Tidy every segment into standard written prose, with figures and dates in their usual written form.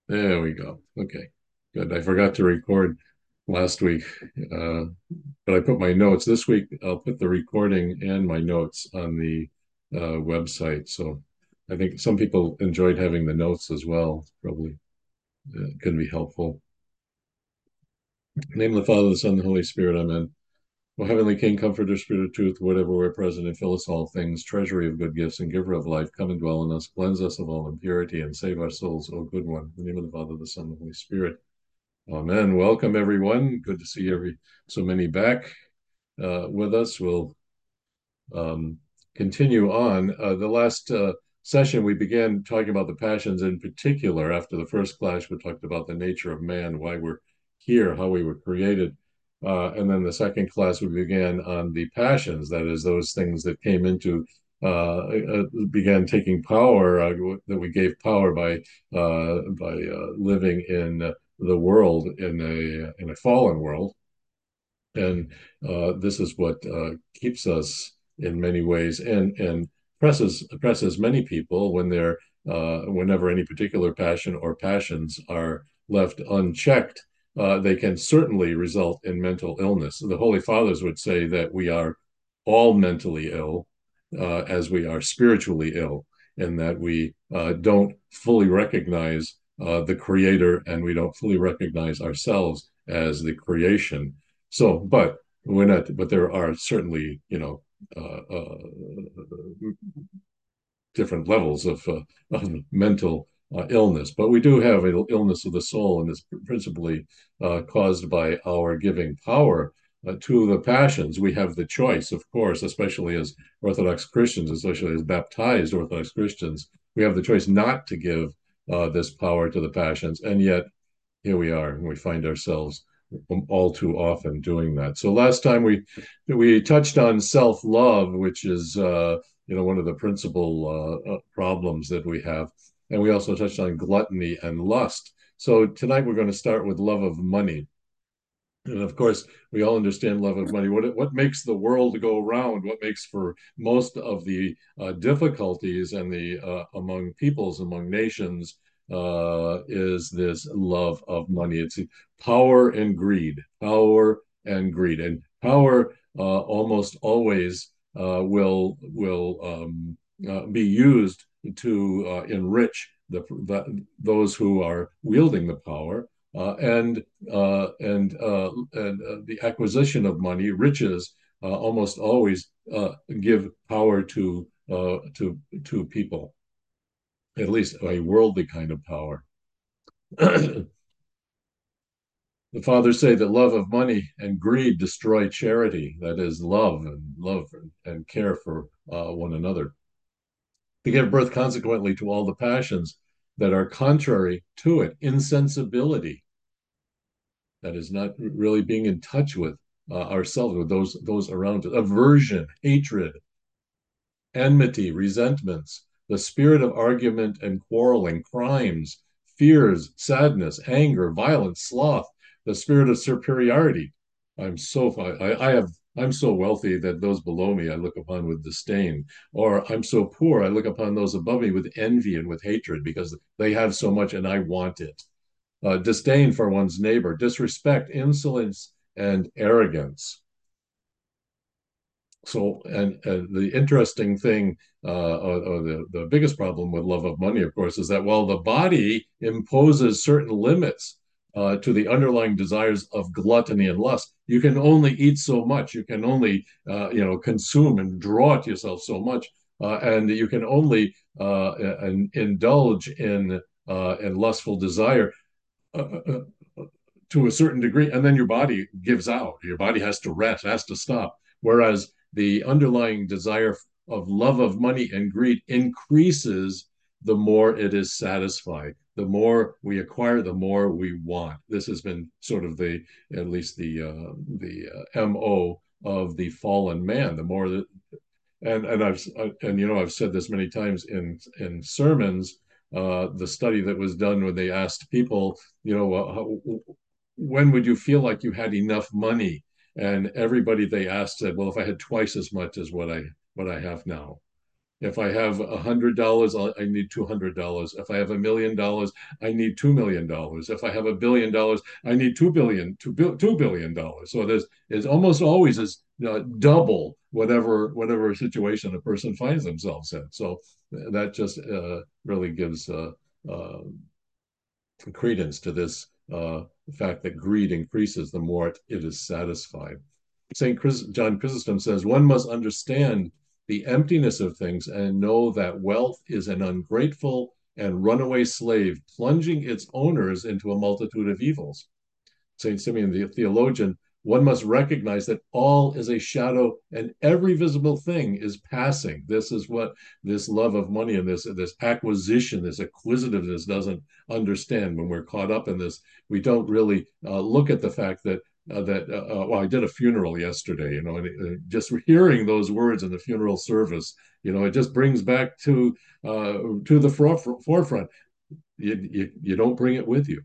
There we go. Okay, good. I forgot to record last week, uh, but I put my notes this week. I'll put the recording and my notes on the website. So I think some people enjoyed having the notes as well. Probably can be helpful. In the name of the Father, the Son, and the Holy Spirit. Amen. O Heavenly King, Comforter, Spirit of Truth, whatever we're present and fill us all things, treasury of good gifts and giver of life, come and dwell in us, cleanse us of all impurity, and save our souls, O good one. In the name of the Father, the Son, and the Holy Spirit. Amen. Welcome, everyone. Good to see so many back with us. We'll um, continue on. The last session, we began talking about the passions in particular. After the first class, we talked about the nature of man, why we're here, how we were created. And then the second class, we began on the passions, that is, those things that came into began taking power, that we gave power by living in the world in a fallen world, and this is what keeps us in many ways, and presses many people when they're whenever any particular passion or passions are left unchecked. They can certainly result in mental illness. The Holy Fathers would say that we are all mentally ill, as we are spiritually ill, and that we don't fully recognize the Creator, and we don't fully recognize ourselves as the creation. So, but we're not, but there are certainly, different levels of mental illness. But we do have an illness of the soul, and it's principally caused by our giving power to the passions. We have the choice, of course, especially as Orthodox Christians, especially as baptized Orthodox Christians, we have the choice not to give this power to the passions. And yet, here we are, and we find ourselves all too often doing that. So last time we touched on self-love, which is one of the principal problems that we have, and we also touched on gluttony and lust. So tonight we're going to start with love of money. And of course, we all understand love of money. What makes the world go round? What makes for most of the difficulties and the among peoples, among nations, is this love of money. It's power and greed, power and greed, and power almost always will be used to enrich those who are wielding the power, and the acquisition of money, riches, almost always give power to people, at least a worldly kind of power. The fathers say that love of money and greed destroy charity, that is, love and care for one another. They give birth, consequently, to all the passions that are contrary to it. Insensibility, that is not really being in touch with ourselves, with those around us. Aversion, hatred, enmity, resentments, the spirit of argument and quarreling, crimes, fears, sadness, anger, violence, sloth, the spirit of superiority. I'm so wealthy that those below me I look upon with disdain, or I'm so poor I look upon those above me with envy and with hatred because they have so much and I want it. Disdain for one's neighbor, disrespect, insolence, and arrogance. So, and the interesting thing, or the biggest problem with love of money, of course, is that while the body imposes certain limits to the underlying desires of gluttony and lust, you can only eat so much. You can only, consume and draw to yourself so much, and you can only indulge in lustful desire uh, uh, to a certain degree, and then your body gives out. Your body has to rest, has to stop. Whereas the underlying desire of love of money and greed increases the more it is satisfied. The more we acquire, the more we want. This has been sort of at least the MO of the fallen man. The more that, and I've said this many times in sermons. The study that was done when they asked people, when would you feel like you had enough money? And everybody they asked said, well, if I had twice as much as what I have now. If I have $100, I need $200. If I have $1 million, I need $2 million. If I have $1 billion, I need $2 billion. So it's almost always is double whatever situation a person finds themselves in. So that just really gives credence to this fact that greed increases the more it is satisfied. John Chrysostom says, one must understand the emptiness of things and know that wealth is an ungrateful and runaway slave, plunging its owners into a multitude of evils. St. Simeon the theologian, one must recognize that all is a shadow and every visible thing is passing. This is what this love of money and this acquisition, this acquisitiveness doesn't understand. When we're caught up in this, we don't really look at the fact that well, I did a funeral yesterday, and just hearing those words in the funeral service, it just brings back to the forefront. You don't bring it with you.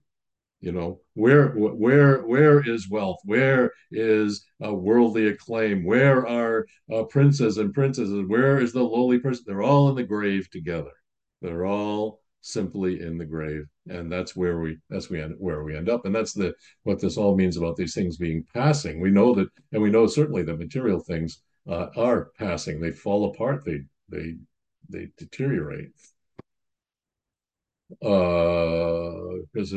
Where is wealth? Where is worldly acclaim? Where are princes and princesses? Where is the lowly person? They're all in the grave together. They're all simply in the grave, and where we end up. And that's the what this all means about these things being passing. We know that, and we know certainly that material things are passing. They fall apart. They deteriorate. Because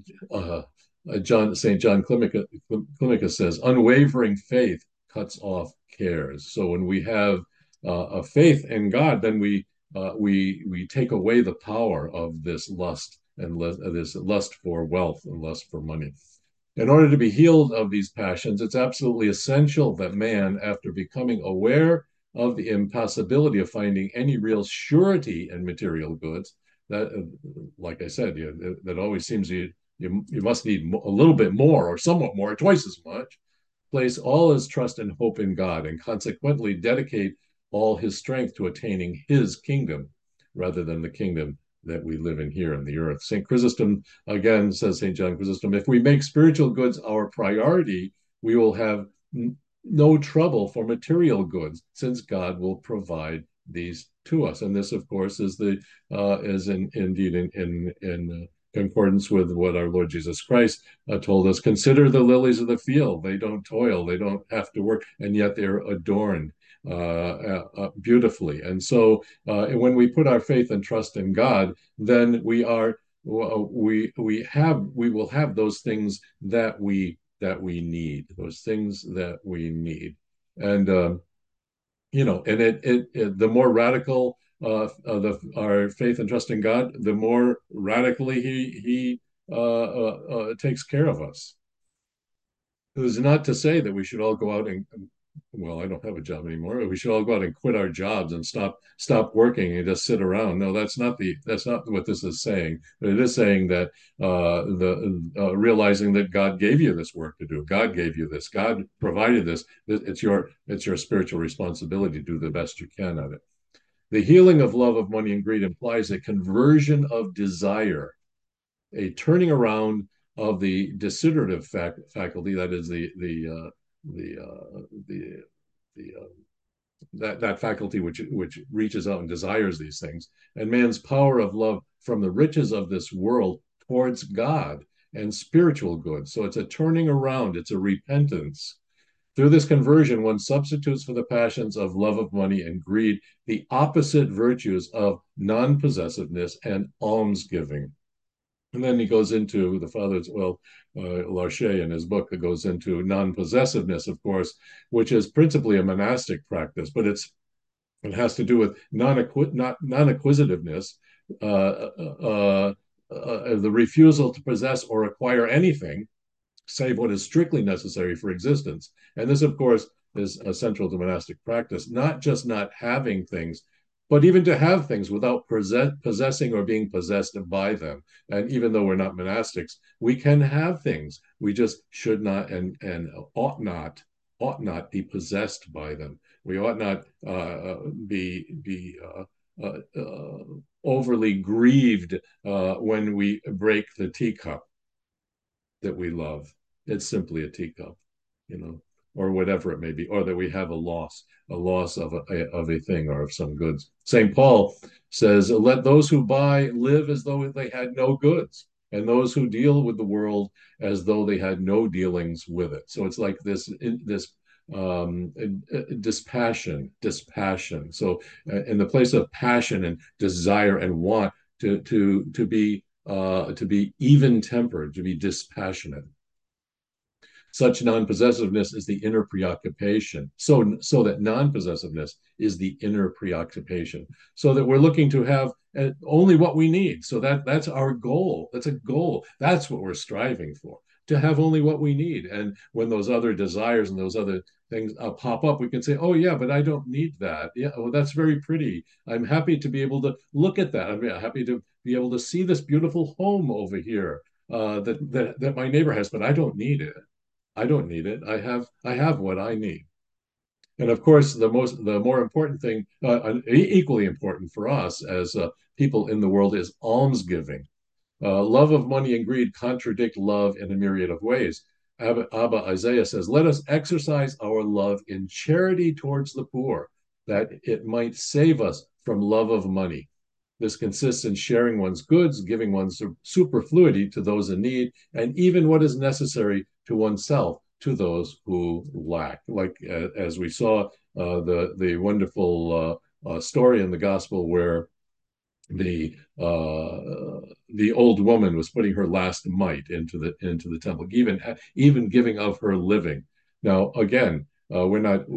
St. John Climacus says, unwavering faith cuts off cares. So when we have a faith in God, then we take away the power of this lust and this lust for wealth and lust for money. In order to be healed of these passions, it's absolutely essential that man, after becoming aware of the impossibility of finding any real surety in material goods, that, like I said, that always seems you must need a little bit more or somewhat more, or twice as much. Place all his trust and hope in God, and consequently dedicate all his strength to attaining his kingdom rather than the kingdom that we live in here on the earth. St. Chrysostom, again, says St. John Chrysostom, if we make spiritual goods our priority, we will have no trouble for material goods, since God will provide these to us. And this, of course, is indeed in concordance with what our Lord Jesus Christ told us. Consider the lilies of the field; they don't toil, they don't have to work, and yet they're adorned beautifully. And so, when we put our faith and trust in God, then we will have those things that we need, those things that we need. And and the more radical our faith and trust in God, the more radically He takes care of us. It is not to say that we should all go out and, well, I don't have a job anymore. We should all go out and quit our jobs and stop working and just sit around. No, that's not what this is saying. But it is saying that the realizing that God gave you this work to do. God gave you this. God provided this. It's your spiritual responsibility to do the best you can at it. The healing of love of money and greed implies a conversion of desire, a turning around of the desiderative faculty, that is that faculty which reaches out and desires these things, and man's power of love from the riches of this world towards God and spiritual good. So it's a turning around, it's a repentance. Through this conversion, one substitutes for the passions of love of money and greed the opposite virtues of non-possessiveness and almsgiving. And then he goes into the father's, Larcher in his book goes into non-possessiveness, of course, which is principally a monastic practice, but it has to do with non-acquisitiveness, the refusal to possess or acquire anything save what is strictly necessary for existence. And this, of course, is central to monastic practice, not just not having things, but even to have things without possessing or being possessed by them. And even though we're not monastics, we can have things. We just should not and ought not be possessed by them. We ought not be overly grieved when we break the teacup that we love. It's simply a teacup, you know. or whatever it may be, or that we have a loss of a thing or of some goods. St. Paul says, let those who buy live as though they had no goods, and those who deal with the world as though they had no dealings with it. So it's like this dispassion. So in the place of passion and desire and want to be even tempered, to be dispassionate. Such non-possessiveness is the inner preoccupation. So that non-possessiveness is the inner preoccupation. So that we're looking to have only what we need. So that's our goal. That's a goal. That's what we're striving for. To have only what we need. And when those other desires and those other things pop up, we can say, "Oh yeah, but I don't need that. Yeah, well, that's very pretty. I'm happy to be able to look at that. I'm happy to be able to see this beautiful home over here that my neighbor has, but I don't need it. I don't need it. I have what I need." And of course, the more important thing, equally important for us as people in the world, is almsgiving. Love of money and greed contradict love in a myriad of ways. Abba Isaiah says, "Let us exercise our love in charity towards the poor, that it might save us from love of money." This consists in sharing one's goods, giving one's superfluity to those in need, and even what is necessary to oneself to those who lack. Like as we saw the wonderful story in the gospel where the the old woman was putting her last mite into the temple, even giving of her living. Now, again, we're not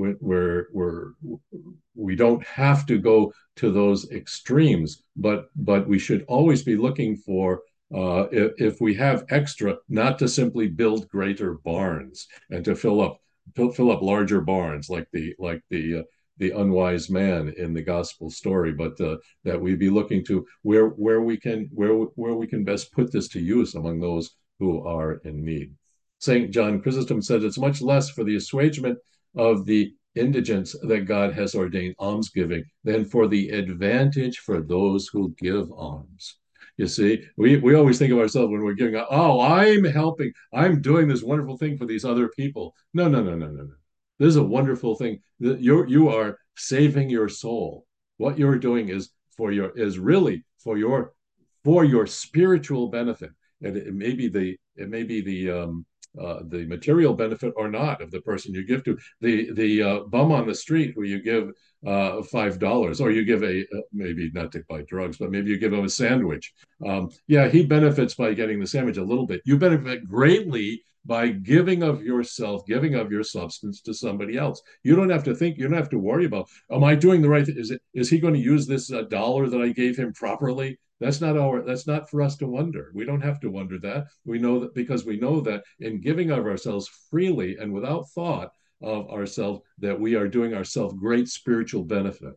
we don't have to go to those extremes, but we should always be looking for if we have extra, not to simply build greater barns and to fill up larger barns the unwise man in the gospel story, but that we be looking to where we can best put this to use among those who are in need. St. John Chrysostom said it's much less for the assuagement of the indigence that God has ordained almsgiving than for the advantage for those who give alms. You see, we always think of ourselves when we're giving, oh, I'm helping, I'm doing this wonderful thing for these other people. No, no, no, no, no, no. This is a wonderful thing. You are saving your soul. What you're doing is really for your spiritual benefit. And it may be the material benefit or not of the person you give to. The bum on the street who you give $5, or you give maybe not to buy drugs, but maybe you give him a sandwich. Yeah, he benefits by getting the sandwich a little bit. You benefit greatly by giving of yourself, giving of your substance to somebody else. You don't have to think, you don't have to worry about, am I doing the right thing? Is he going to use this dollar that I gave him properly? That's not for us to wonder. We don't have to wonder that. We know that because we know that in giving of ourselves freely and without thought of ourselves, that we are doing ourselves great spiritual benefit.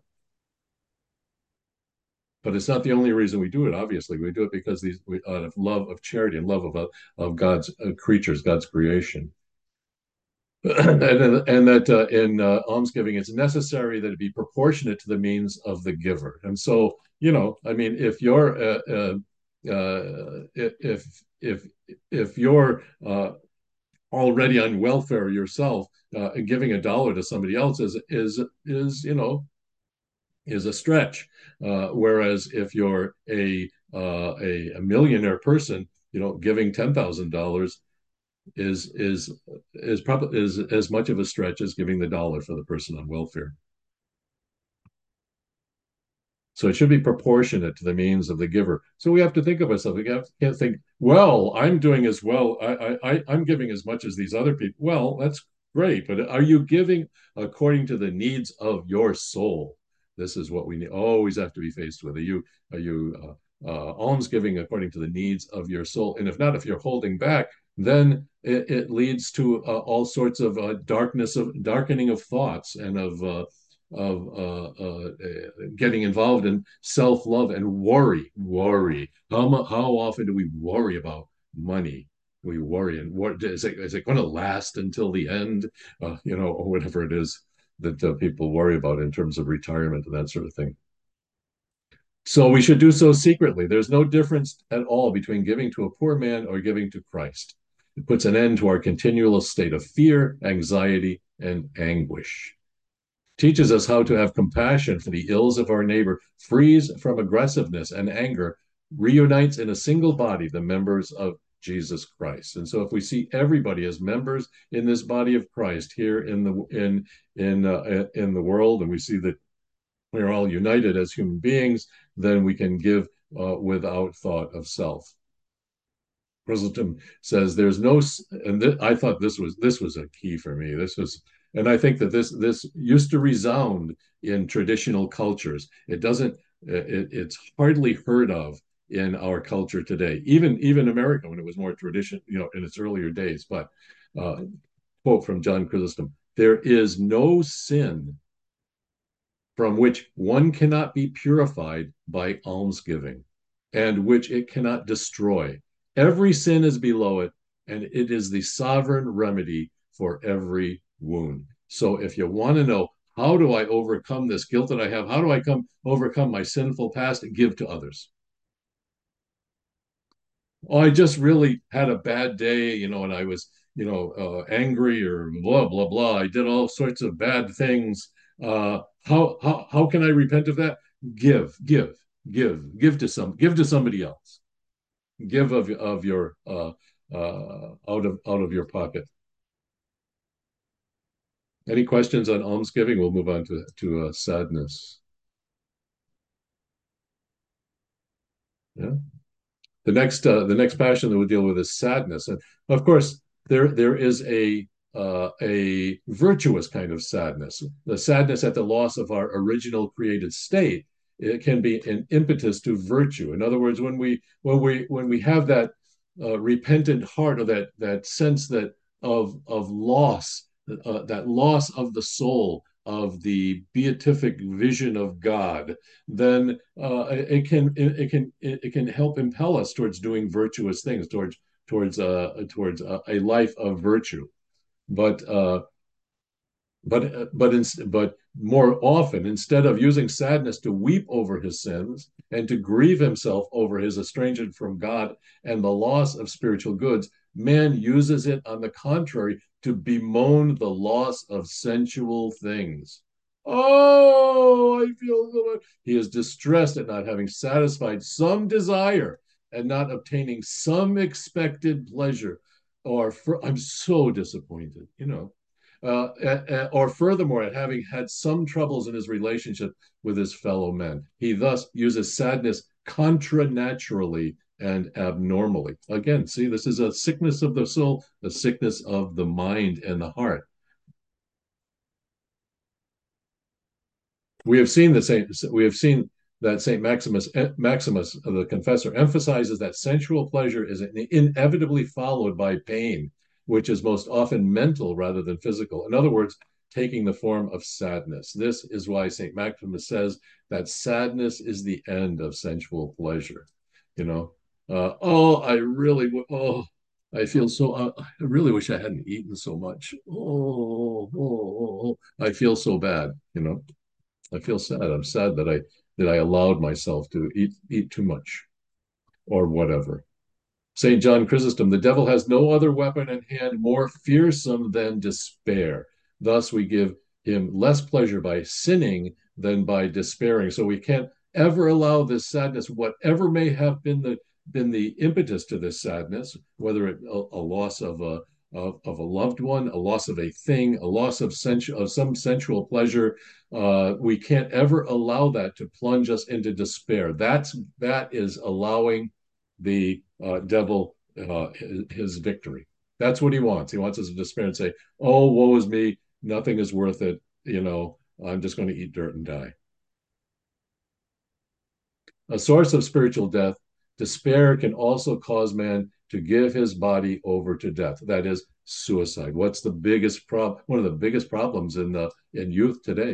But it's not the only reason we do it. Obviously, we do it because of love of charity and love of God's creatures, God's creation. And that in almsgiving, it's necessary that it be proportionate to the means of the giver. And so, I mean, if you're already on welfare yourself, giving $1 to somebody else is a stretch. Whereas if you're a millionaire person, giving $10,000 is probably is as much of a stretch as giving the dollar for the person on welfare. So it should be proportionate to the means of the giver. So we have to think of ourselves. We can't think, well, I'm doing as well. I'm giving as much as these other people. Well, that's great, but are you giving according to the needs of your soul? This is what we always have to be faced with. Are you alms giving according to the needs of your soul? And if not, if you're holding back, then it leads to all sorts of darkening of thoughts and of getting involved in self-love and worry. How often do we worry about money? We worry, and what is it going to last until the end? Or whatever it is that people worry about in terms of retirement and that sort of thing. So we should do so secretly. There's no difference at all between giving to a poor man or giving to Christ. It puts an end to our continual state of fear, anxiety, and anguish. Teaches us how to have compassion for the ills of our neighbor, frees from aggressiveness and anger, reunites in a single body the members of Jesus Christ. And so if we see everybody as members in this body of Christ here in the world, and we see that we're all united as human beings, then we can give without thought of self. Chrysostom says there's no, and I thought this was a key for me. This was, and I think that this used to resound in traditional cultures. It doesn't. It's hardly heard of in our culture today. Even America, when it was more tradition, in its earlier days. But quote from John Chrysostom: "There is no sin from which one cannot be purified by almsgiving, and which it cannot destroy. Every sin is below it, and it is the sovereign remedy for every wound." So if you want to know, how do I overcome this guilt that I have? How do I overcome my sinful past? Give to others. Oh, I just really had a bad day, and I was, angry or blah, blah, blah. I did all sorts of bad things. How can I repent of that? Give, give, give to somebody else. Give of your out of your pocket. Any questions on almsgiving? We'll move on to sadness. Yeah. The next passion that we'll deal with is sadness, and of course there is a virtuous kind of sadness, the sadness at the loss of our original created state. It can be an impetus to virtue. In other words, when we have that repentant heart, or that sense that of loss, that loss of the soul, of the beatific vision of God, then it can help impel us towards doing virtuous things, towards a life of virtue. But but more often, instead of using sadness to weep over his sins and to grieve himself over his estrangement from God and the loss of spiritual goods, man uses it, on the contrary, to bemoan the loss of sensual things. Oh, I feel so much. He is distressed at not having satisfied some desire and not obtaining some expected pleasure. I'm so disappointed. Or furthermore, at having had some troubles in his relationship with his fellow men. He thus uses sadness contranaturally and abnormally. Again, see, this is a sickness of the soul, a sickness of the mind and the heart. We have seen that Saint Maximus, the Confessor, emphasizes that sensual pleasure is inevitably followed by pain, which is most often mental rather than physical. In other words, taking the form of sadness. This is why Saint Maximus says that sadness is the end of sensual pleasure. You know, I feel so. I really wish I hadn't eaten so much. I feel so bad. I feel sad. I'm sad that I allowed myself to eat too much or whatever. St. John Chrysostom: "The devil has no other weapon in hand more fearsome than despair. Thus we give him less pleasure by sinning than by despairing." So we can't ever allow this sadness, whatever may have been the impetus to this sadness, whether a loss of a loved one, a loss of a thing, a loss of some sensual pleasure. We can't ever allow that to plunge us into despair. That is allowing the devil his victory. That's what he wants. He wants us to despair and say, "Oh, woe is me. Nothing is worth it. I'm just going to eat dirt and die." A source of spiritual death, despair can also cause man to give his body over to death. That is suicide. What's the biggest problem? One of the biggest problems in youth today.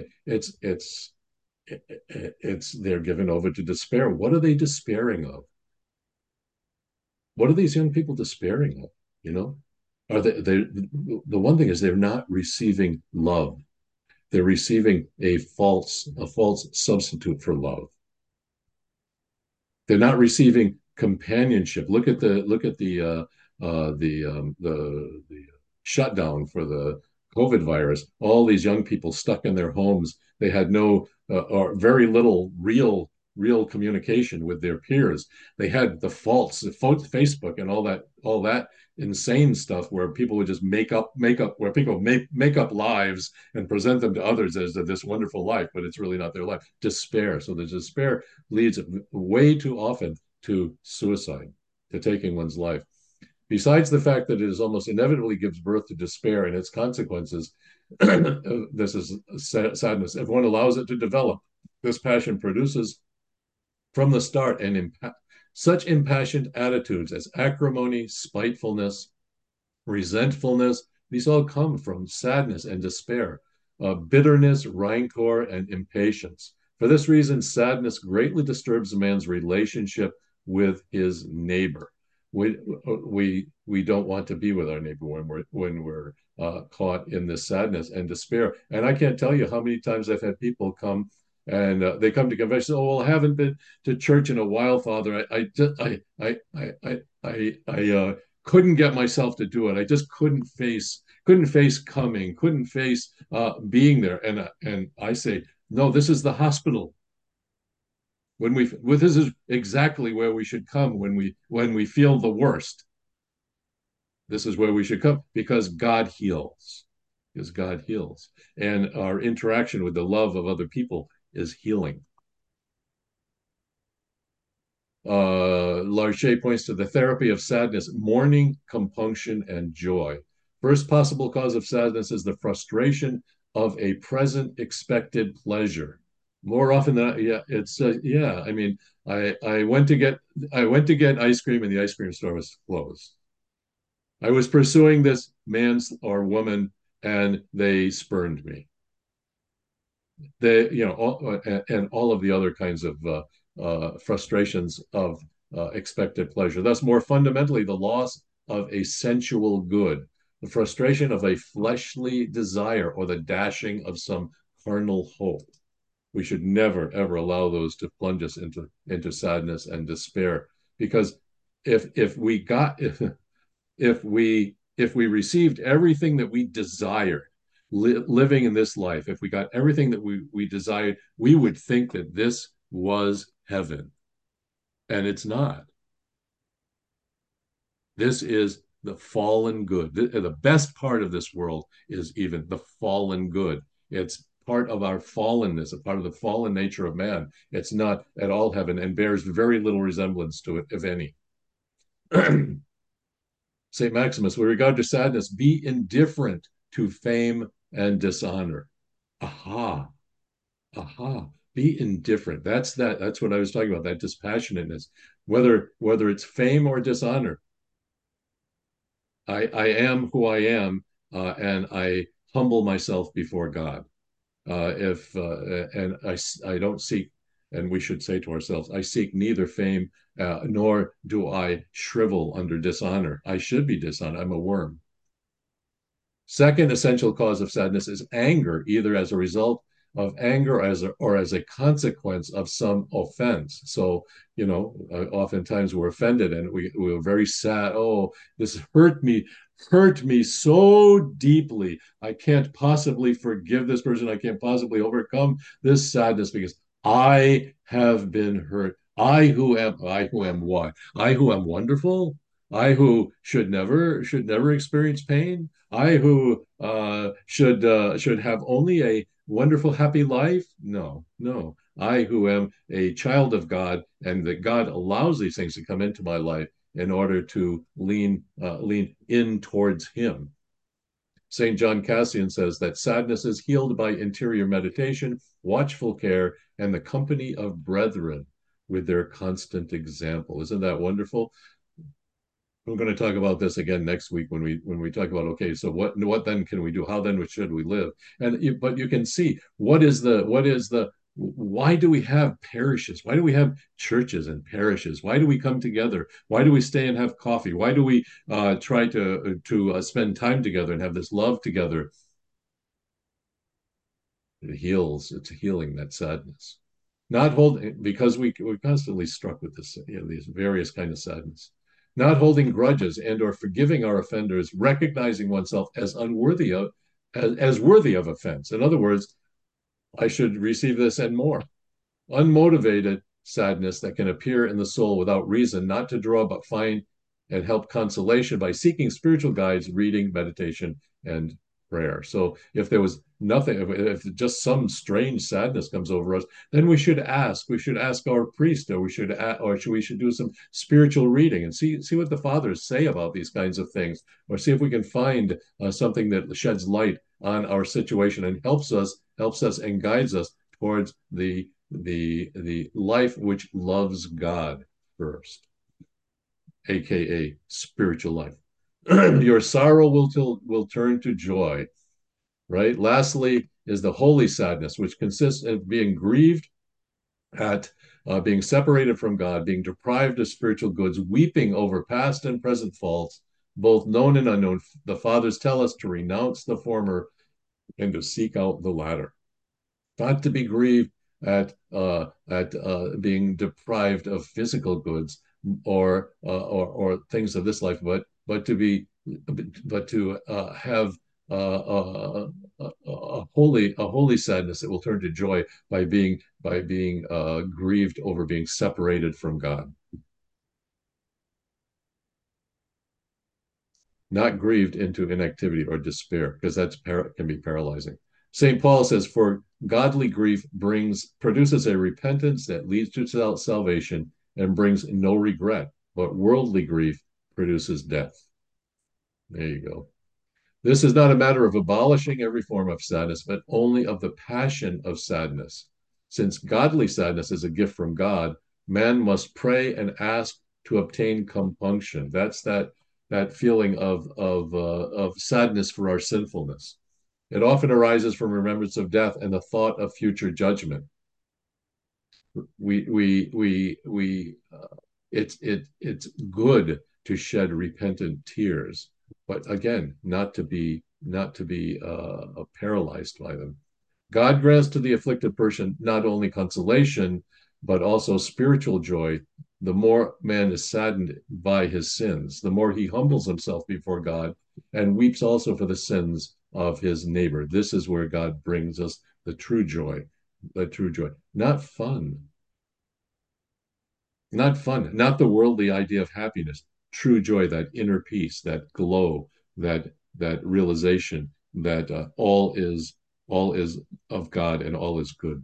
It's they're given over to despair. What are they despairing of? What are these young people despairing of? You know, are they the one thing is they're not receiving love. They're receiving a false substitute for love. They're not receiving companionship. Look at the the shutdown for the COVID virus, all these young people stuck in their homes. They had no or very little real communication with their peers. They had the faults, Facebook, and all that insane stuff where people would just make up where people make up lives and present them to others as this wonderful life, but it's really not their life. Despair. So the despair leads way too often to suicide, to taking one's life. Besides the fact that it is almost inevitably gives birth to despair and its consequences, this is sadness. If one allows it to develop, this passion produces from the start such impassioned attitudes as acrimony, spitefulness, resentfulness. These all come from sadness and despair, bitterness, rancor, and impatience. For this reason, sadness greatly disturbs a man's relationship with his neighbor. We don't want to be with our neighbor when we're caught in this sadness and despair. And I can't tell you how many times I've had people come and they come to confession. Oh, well, I haven't been to church in a while, Father. I couldn't get myself to do it. I just couldn't face coming, couldn't face being there. And I say, no, this is the hospital. This is exactly where we should come when we feel the worst. This is where we should come because God heals. Because God heals. And our interaction with the love of other people is healing. Larcher points to the therapy of sadness, mourning, compunction, and joy. First possible cause of sadness is the frustration of a present expected pleasure. More often than yeah, it's yeah. I mean, I went to get ice cream and the ice cream store was closed. I was pursuing this man or woman and they spurned me. And all of the other kinds of frustrations of expected pleasure. Thus, more fundamentally, the loss of a sensual good, the frustration of a fleshly desire, or the dashing of some carnal hope. We should never, ever allow those to plunge us into sadness and despair. Because if we received everything that we desired living in this life, if we got everything that we desired, we would think that this was heaven, and it's not. This is the fallen good. The best part of this world is even the fallen good. It's part of our fallenness, a part of the fallen nature of man. It's not at all heaven and bears very little resemblance to it, if any. St. Maximus, with regard to sadness, be indifferent to fame and dishonor. Aha, aha. Be indifferent. That's what I was talking about, that dispassionateness. Whether it's fame or dishonor, I am who I am, and I humble myself before God. If and I don't seek, and we should say to ourselves, I seek neither fame nor do I shrivel under dishonor. I should be dishonored. I'm a worm. Second essential cause of sadness is anger, either as a result of anger or as a consequence of some offense. So, oftentimes we're offended and we're very sad. Oh, this hurt me so deeply. I can't possibly forgive this person. I can't possibly overcome this sadness because I have been hurt. I who am what? I who am wonderful. I who should never experience pain. I who should have only a wonderful, happy life. No, no. I who am a child of God, and that God allows these things to come into my life in order to lean in towards Him. St. John Cassian says that sadness is healed by interior meditation, watchful care, and the company of brethren with their constant example. Isn't that wonderful? We're going to talk about this again next week when we talk about, okay, so what then can we do? How then should we live? But you can see what is the why do we have parishes? Why do we have churches and parishes? Why do we come together? Why do we stay and have coffee? Why do we try to spend time together and have this love together? It's healing that sadness. Not holding, because we're constantly struck with this, these various kind of sadness. not holding grudges and or forgiving our offenders, recognizing oneself as unworthy of as worthy of offense. In other words, I should receive this and more. Unmotivated sadness that can appear in the soul without reason, not to draw but find and help consolation by seeking spiritual guides, reading, meditation, and prayer. So if there was nothing, if just some strange sadness comes over us, then we should ask our priest, or we should do some spiritual reading and see what the fathers say about these kinds of things, or see if we can find something that sheds light on our situation and helps us and guides us towards the life which loves God first, aka spiritual life. Your sorrow will turn to joy, right? Lastly is the holy sadness, which consists of being grieved at being separated from God, being deprived of spiritual goods, weeping over past and present faults, both known and unknown. The fathers tell us to renounce the former and to seek out the latter, not to be grieved at being deprived of physical goods or things of this life, but to have a holy sadness that will turn to joy by being grieved over being separated from God, not grieved into inactivity or despair, because can be paralyzing. St. Paul says, "For godly grief produces a repentance that leads to salvation and brings no regret, but worldly grief produces death." There you go. This is not a matter of abolishing every form of sadness, but only of the passion of sadness. Since godly sadness is a gift from God, man must pray and ask to obtain compunction. That's that feeling of sadness for our sinfulness. It often arises from remembrance of death and the thought of future judgment. It's good to shed repentant tears, but again, not to be paralyzed by them. God grants to the afflicted person not only consolation, but also spiritual joy. The more man is saddened by his sins, the more he humbles himself before God and weeps also for the sins of his neighbor. This is where God brings us the true joy, not fun, not the worldly idea of happiness, true joy, that inner peace, that glow, that realization that all is of God and all is good.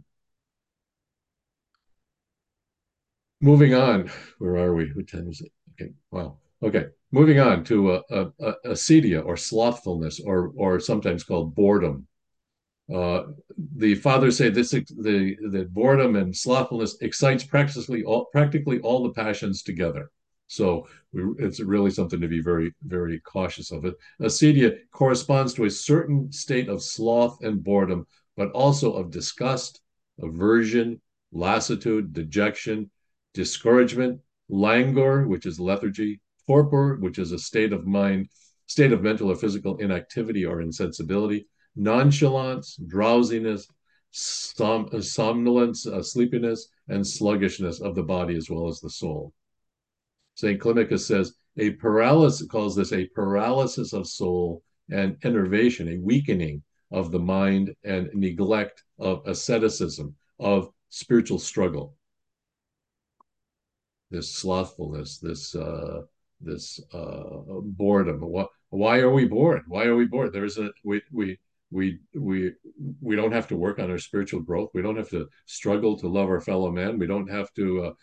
Moving on, where are we? What time is it? Okay, wow. Okay, moving on to acedia or slothfulness, or sometimes called boredom. Uh, the fathers say the boredom and slothfulness excites practically all the passions together. So it's really something to be very, very cautious of. It. Acedia corresponds to a certain state of sloth and boredom, but also of disgust, aversion, lassitude, dejection, discouragement, languor, which is lethargy, torpor, which is a state of mental or physical inactivity or insensibility, nonchalance, drowsiness, somnolence, sleepiness, and sluggishness of the body as well as the soul. St. Climacus says calls this a paralysis of soul and enervation, a weakening of the mind and neglect of asceticism, of spiritual struggle. This slothfulness, this boredom. Why are we bored? Why are we bored? There's a we don't have to work on our spiritual growth. We don't have to struggle to love our fellow man. We don't have to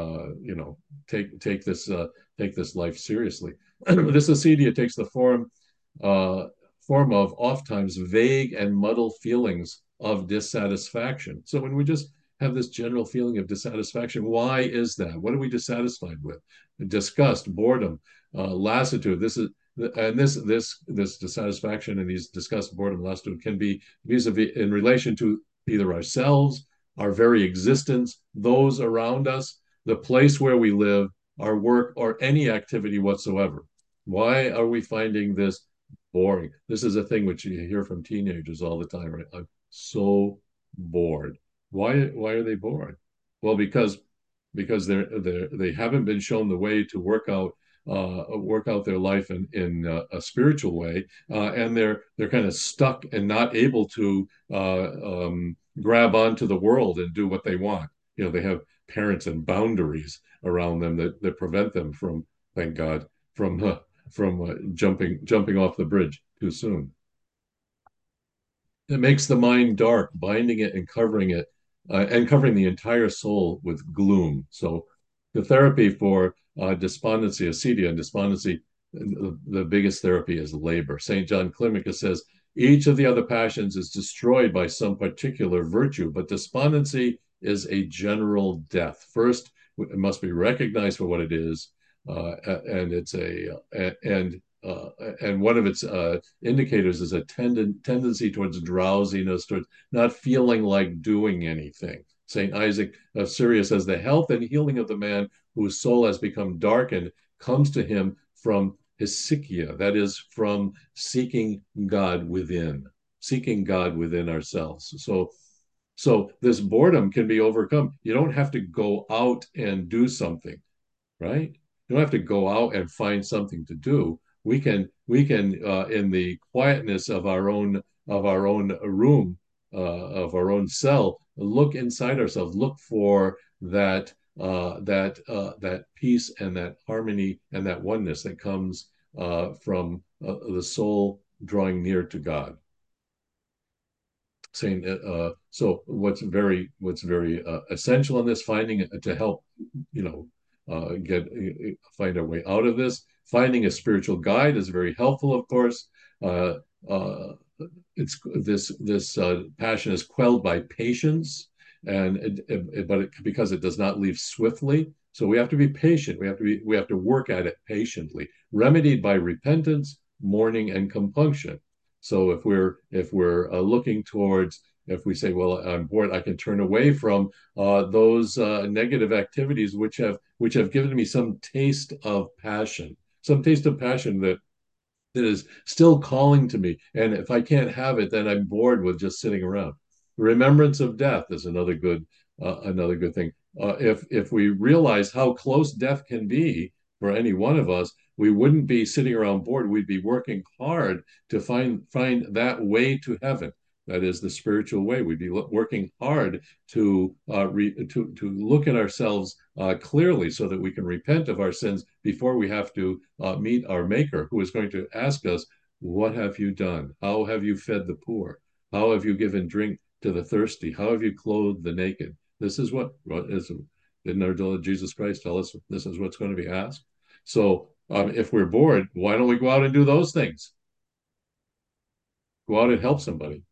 take this life seriously. This acedia takes the form of oftentimes vague and muddled feelings of dissatisfaction. So when we just have this general feeling of dissatisfaction, why is that? What are we dissatisfied with? Disgust, boredom, lassitude. This dissatisfaction and these disgust, boredom, lassitude can be vis-a-vis in relation to either ourselves, our very existence, those around us, the place where we live, our work, or any activity whatsoever. Why are we finding this boring? This is a thing which you hear from teenagers all the time, right? I'm so bored. Why are they bored? Well, because they haven't been shown the way to work out work out their life in a spiritual way, and they're kind of stuck and not able to grab onto the world and do what they want. They have parents and boundaries around them that prevent them from, thank God, from jumping off the bridge too soon. It makes the mind dark, binding it and covering the entire soul with gloom. So, the therapy for despondency, acedia, and despondency, the biggest therapy is labor. St. John Climacus says each of the other passions is destroyed by some particular virtue, but despondency is a general death. First, it must be recognized for what it is, and it's a and one of its indicators is a tendency towards drowsiness, towards not feeling like doing anything. St. Isaac of Syria says the health and healing of the man whose soul has become darkened comes to him from hesychia, that is, from seeking God within ourselves. So this boredom can be overcome. You don't have to go out and do something, right? You don't have to go out and find something to do. We can in the quietness of our own room, of our own cell, look inside ourselves, look for that peace and that harmony and that oneness that comes from the soul drawing near to God. Saying so, what's very essential in this, finding to help, you know, get find our way out of this. Finding a spiritual guide is very helpful, of course. Uh, uh, it's this passion is quelled by patience, and because it does not leave swiftly. So we have to be patient. We have to work at it patiently, remedied by repentance, mourning, and compunction. So if we're looking towards, if we say, well, I'm bored, I can turn away from those negative activities which have given me some taste of passion that is still calling to me. And if I can't have it, then I'm bored with just sitting around. Remembrance of death is another good thing. If we realize how close death can be for any one of us, we wouldn't be sitting around bored. We'd be working hard to find that way to heaven. That is the spiritual way. We'd be working hard to look at ourselves clearly, so that we can repent of our sins before we have to meet our Maker, who is going to ask us, "What have you done? How have you fed the poor? How have you given drink to the thirsty? How have you clothed the naked?" This is didn't our Lord Jesus Christ tell us this is what's going to be asked? So if we're bored, why don't we go out and do those things? Go out and help somebody.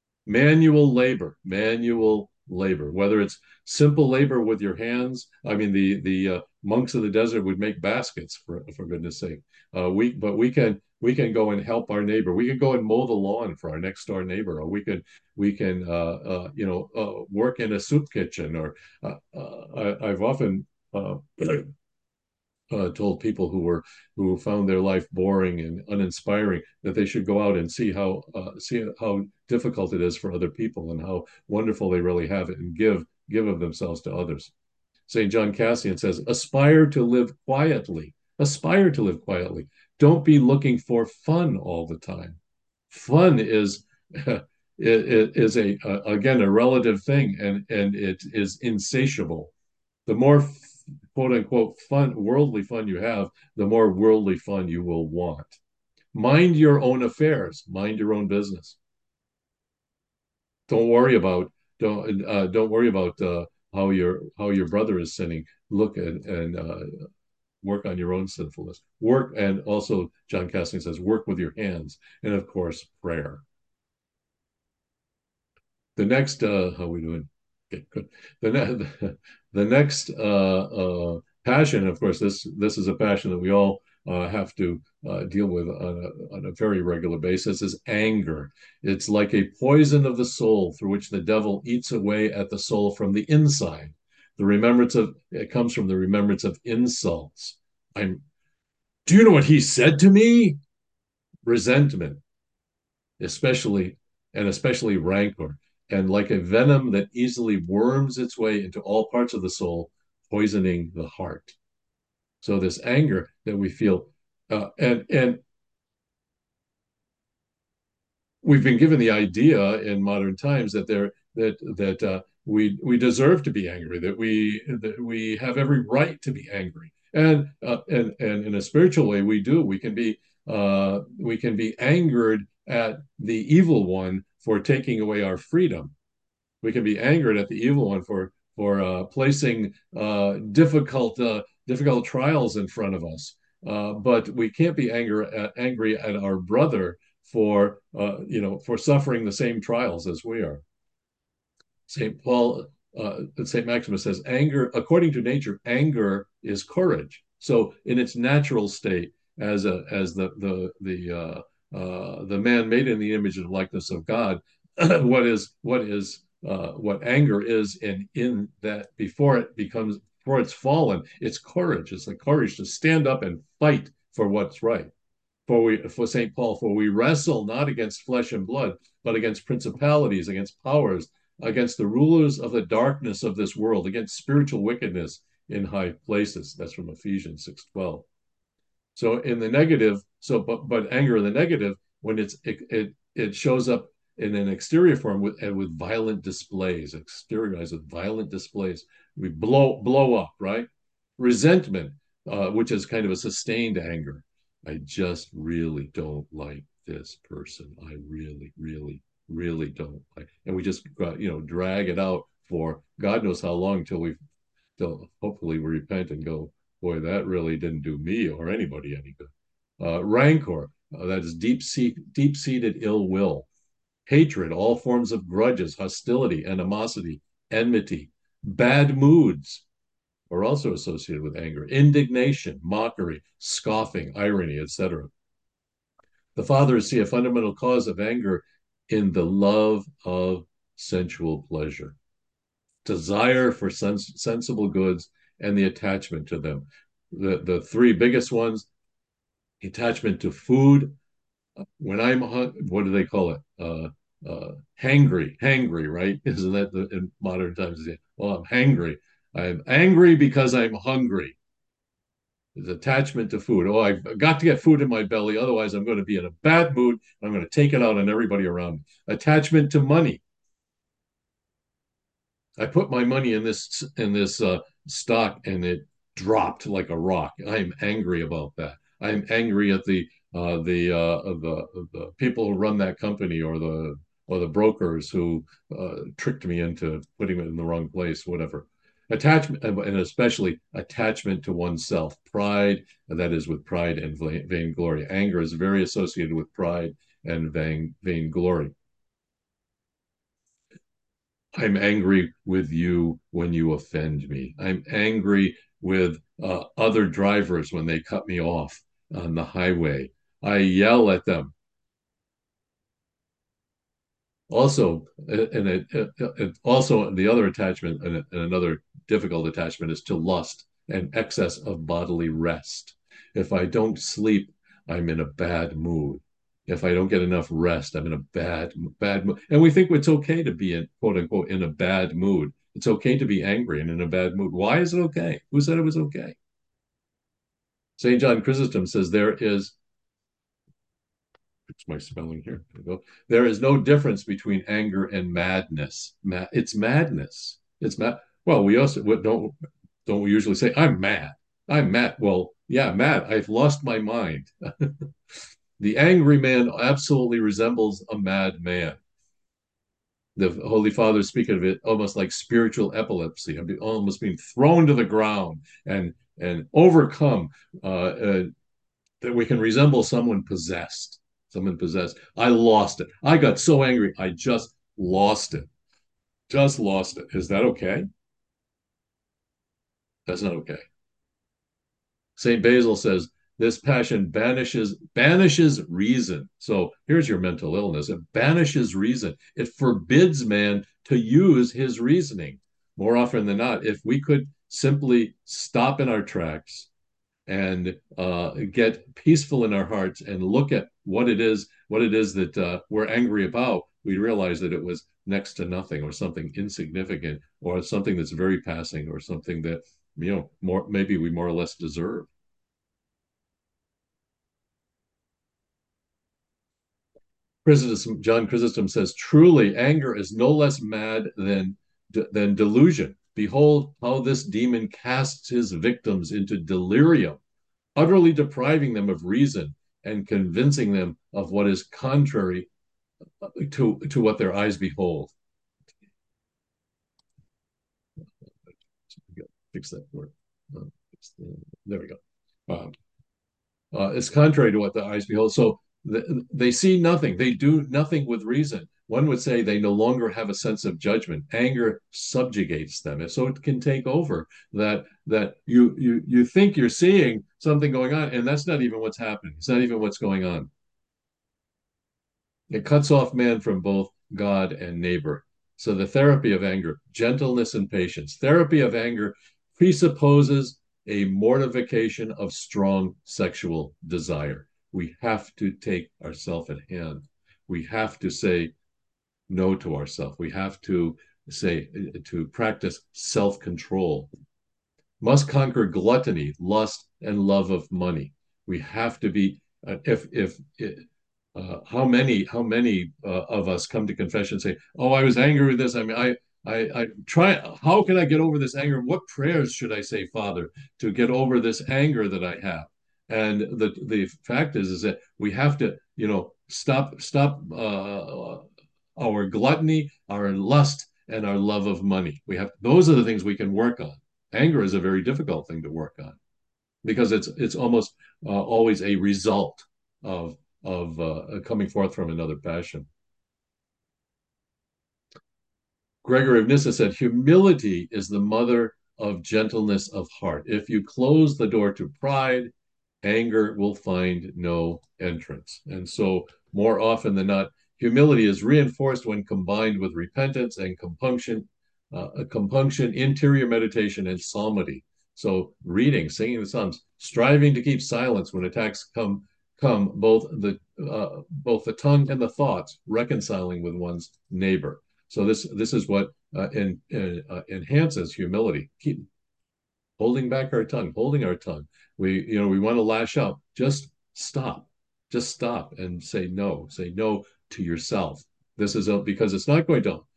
Manual labor, whether it's simple labor with your hands. I mean, the monks of the desert would make baskets, for goodness sake. We can go and help our neighbor. We can go and mow the lawn for our next door neighbor, or we can work in a soup kitchen. Or I've often told people who found their life boring and uninspiring that they should go out and see how difficult it is for other people, and how wonderful they really have it, and give of themselves to others. St. John Cassian says, "Aspire to live quietly. Aspire to live quietly. Don't be looking for fun all the time. Fun is is again a relative thing, and it is insatiable. The more quote unquote fun, worldly fun you have, the more worldly fun you will want. Mind your own affairs, mind your own business. Don't worry about don't worry about how your brother is sinning. Look and work on your own sinfulness. Work, and also John Casting says, work with your hands, and of course prayer. The next, how are we doing? Okay, good. The next passion, of course, this is a passion that we all have to deal with on a very regular basis, is anger. It's like a poison of the soul, through which the devil eats away at the soul from the inside. It comes from the remembrance of insults. Do you know what he said to me? Resentment, especially and especially rancor, and like a venom that easily worms its way into all parts of the soul, poisoning the heart. So this anger that we feel, and we've been given the idea in modern times that we deserve to be angry, that we have every right to be angry, and in a spiritual way we do. We can be angered at the evil one for taking away our freedom. We can be angered at the evil one for placing difficult trials in front of us. But we can't be angry at our brother for suffering the same trials as we are. Saint Maximus says, anger, according to nature, anger is courage. So in its natural state, as the man made in the image and likeness of God, what anger is in that before it's fallen, it's courage. It's the courage to stand up and fight for what's right. For St. Paul, for we wrestle not against flesh and blood, but against principalities, against powers, against the rulers of the darkness of this world, against spiritual wickedness in high places. That's from Ephesians 6:12. So in the negative, but anger in the negative, when it shows up in an exterior form with violent displays, exteriorized with violent displays. We blow up, right? Resentment, which is kind of a sustained anger. I just really don't like this person. I really, really, really don't like, and we just drag it out for God knows how long till hopefully we repent and go, boy, that really didn't do me or anybody any good. Rancor, that is deep-seated ill will. Hatred, all forms of grudges, hostility, animosity, enmity. Bad moods are also associated with anger. Indignation, mockery, scoffing, irony, etc. The fathers see a fundamental cause of anger in the love of sensual pleasure, desire for sensible goods, and the attachment to them. The three biggest ones: attachment to food. When I'm what do they call it? Hangry, right? Isn't that in modern times? Well, I'm hangry. I'm angry because I'm hungry. There's attachment to food. Oh, I've got to get food in my belly, otherwise I'm going to be in a bad mood. I'm going to take it out on everybody around me. Attachment to money. I put my money in this stock and it dropped like a rock. I'm angry about that. I'm angry at the people who run that company, or the brokers who tricked me into putting it in the wrong place, whatever. Attachment, and especially attachment to oneself, pride, and that is with pride and vainglory. Anger is very associated with pride and vainglory. I'm angry with you when you offend me. I'm angry with other drivers when they cut me off on the highway. I yell at them. Also, the other attachment, and another difficult attachment, is to lust and excess of bodily rest. If I don't sleep, I'm in a bad mood. If I don't get enough rest, I'm in a bad mood. And we think it's okay to be in, quote unquote, in a bad mood. It's okay to be angry and in a bad mood. Why is it okay? Who said it was okay? St. John Chrysostom says it's my spelling here. There is no difference between anger and madness. It's madness. It's mad. Well, we also don't we usually say I'm mad. I'm mad. Well, yeah, mad. I've lost my mind. The angry man absolutely resembles a mad man. The Holy Fathers speak of it almost like spiritual epilepsy, almost being thrown to the ground and overcome. That we can resemble someone possessed. Someone possessed. I lost it. I got so angry. I just lost it. Just lost it. Is that okay? That's not okay. Saint Basil says this passion banishes reason. So here's your mental illness. It banishes reason. It forbids man to use his reasoning. More often than not, if we could simply stop in our tracks and get peaceful in our hearts and look at what it is that we're angry about, we realize that it was next to nothing, or something insignificant, or something that's very passing, or something that more, maybe we more or less deserve. John Chrysostom says, truly, anger is no less mad than delusion. Behold how this demon casts his victims into delirium, utterly depriving them of reason and convincing them of what is contrary to what their eyes behold. Fix that word. There we go. It's contrary to what the eyes behold. So they see nothing. They do nothing with reason. One would say they no longer have a sense of judgment. Anger subjugates them, and so it can take over. That you think you're seeing something going on, and that's not even what's happening. It's not even what's going on. It cuts off man from both God and neighbor. So the therapy of anger, gentleness and patience. Therapy of anger presupposes a mortification of strong sexual desire. We have to take ourselves in hand. We have to say no to ourselves. We have to practice self-control. Must conquer gluttony, lust, and love of money. We have to be if how many of us come to confession and say, "Oh, I was angry with this. I mean, I try. How can I get over this anger? What prayers should I say, Father, to get over this anger that I have?" And the fact is that we have to, stop our gluttony, our lust, and our love of money. Those are the things we can work on. Anger is a very difficult thing to work on because it's almost always a result of coming forth from another passion. Gregory of Nyssa said, humility is the mother of gentleness of heart. If you close the door to pride, anger will find no entrance. And so, more often than not, humility is reinforced when combined with repentance and compunction, interior meditation, and psalmody. So, reading, singing the psalms, striving to keep silence when attacks come both the tongue and the thoughts, reconciling with one's neighbor. So this is what enhances humility. Keep holding back our tongue, holding our tongue. We want to lash out. Just stop and say no. Say no to yourself. This is because it's not going to.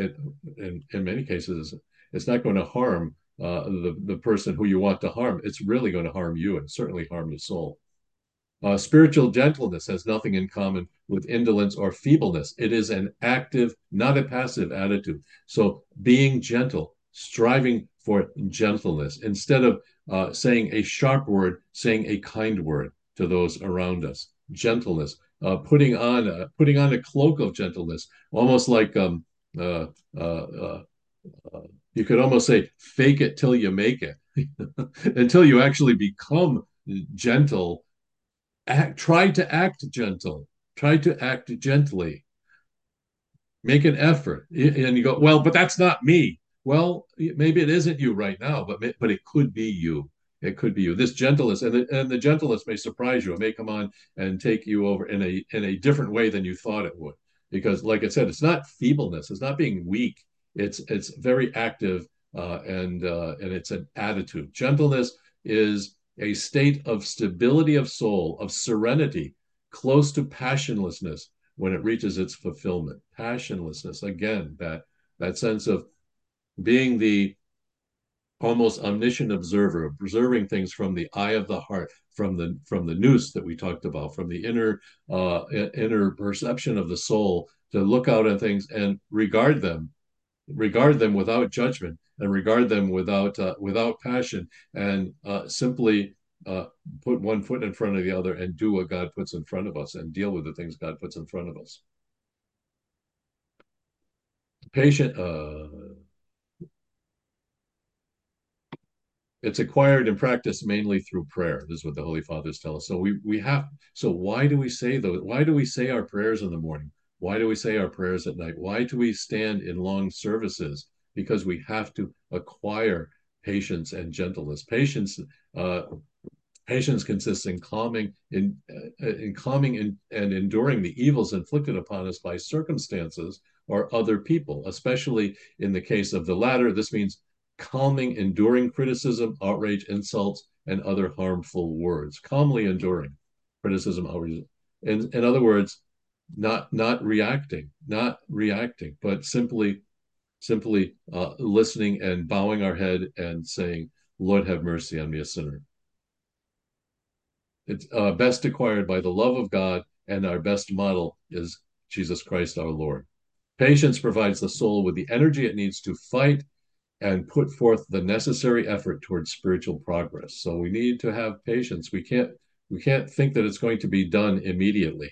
In many cases, it's not going to harm the person who you want to harm. It's really going to harm you and certainly harm the soul. Spiritual gentleness has nothing in common with indolence or feebleness. It is an active, not a passive attitude. So being gentle, striving for gentleness, instead of saying a sharp word, saying a kind word to those around us. Gentleness, putting on a cloak of gentleness, almost like uh, uh, uh, you could almost say, fake it till you make it, until you actually become gentle. Try to act gentle, try to act gently, make an effort. And you go, well, but that's not me. Well, maybe it isn't you right now, but it could be you. It could be you. This gentleness, and the gentleness may surprise you. It may come on and take you over in a different way than you thought it would. Because, like I said, it's not feebleness. It's not being weak. It's very active, and it's an attitude. Gentleness is a state of stability of soul, of serenity, close to passionlessness when it reaches its fulfillment. Passionlessness, again, that sense of being the almost omniscient observer, observing things from the eye of the heart, from the nous that we talked about, from the inner perception of the soul, to look out on things and regard them without judgment, and regard them without passion, and simply put one foot in front of the other and do what God puts in front of us and deal with the things God puts in front of us. Patient, it's acquired and practiced mainly through prayer. This is what the Holy Fathers tell us. So we have. So why do we say those? Why do we say our prayers in the morning? Why do we say our prayers at night? Why do we stand in long services? Because we have to acquire patience and gentleness. Patience consists in calming and enduring the evils inflicted upon us by circumstances or other people. Especially in the case of the latter, this means calming, enduring criticism, outrage, insults, and other harmful words. Calmly enduring criticism, outrage. In other words, not reacting, but simply listening and bowing our head and saying, "Lord, have mercy on me, a sinner." It's best acquired by the love of God, and our best model is Jesus Christ our Lord. Patience provides the soul with the energy it needs to fight and put forth the necessary effort towards spiritual progress. So we need to have patience. We can't think that it's going to be done immediately,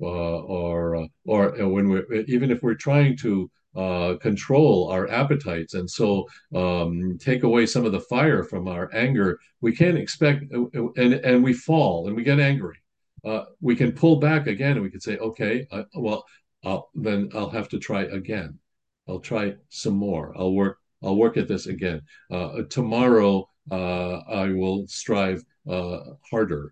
or when we're even if we're trying to control our appetites, and so take away some of the fire from our anger. We can't expect, and we fall and we get angry. We can pull back again, and we can say, okay, well, then I'll have to try again. I'll try some more. I'll work at this again. Tomorrow, I will strive harder.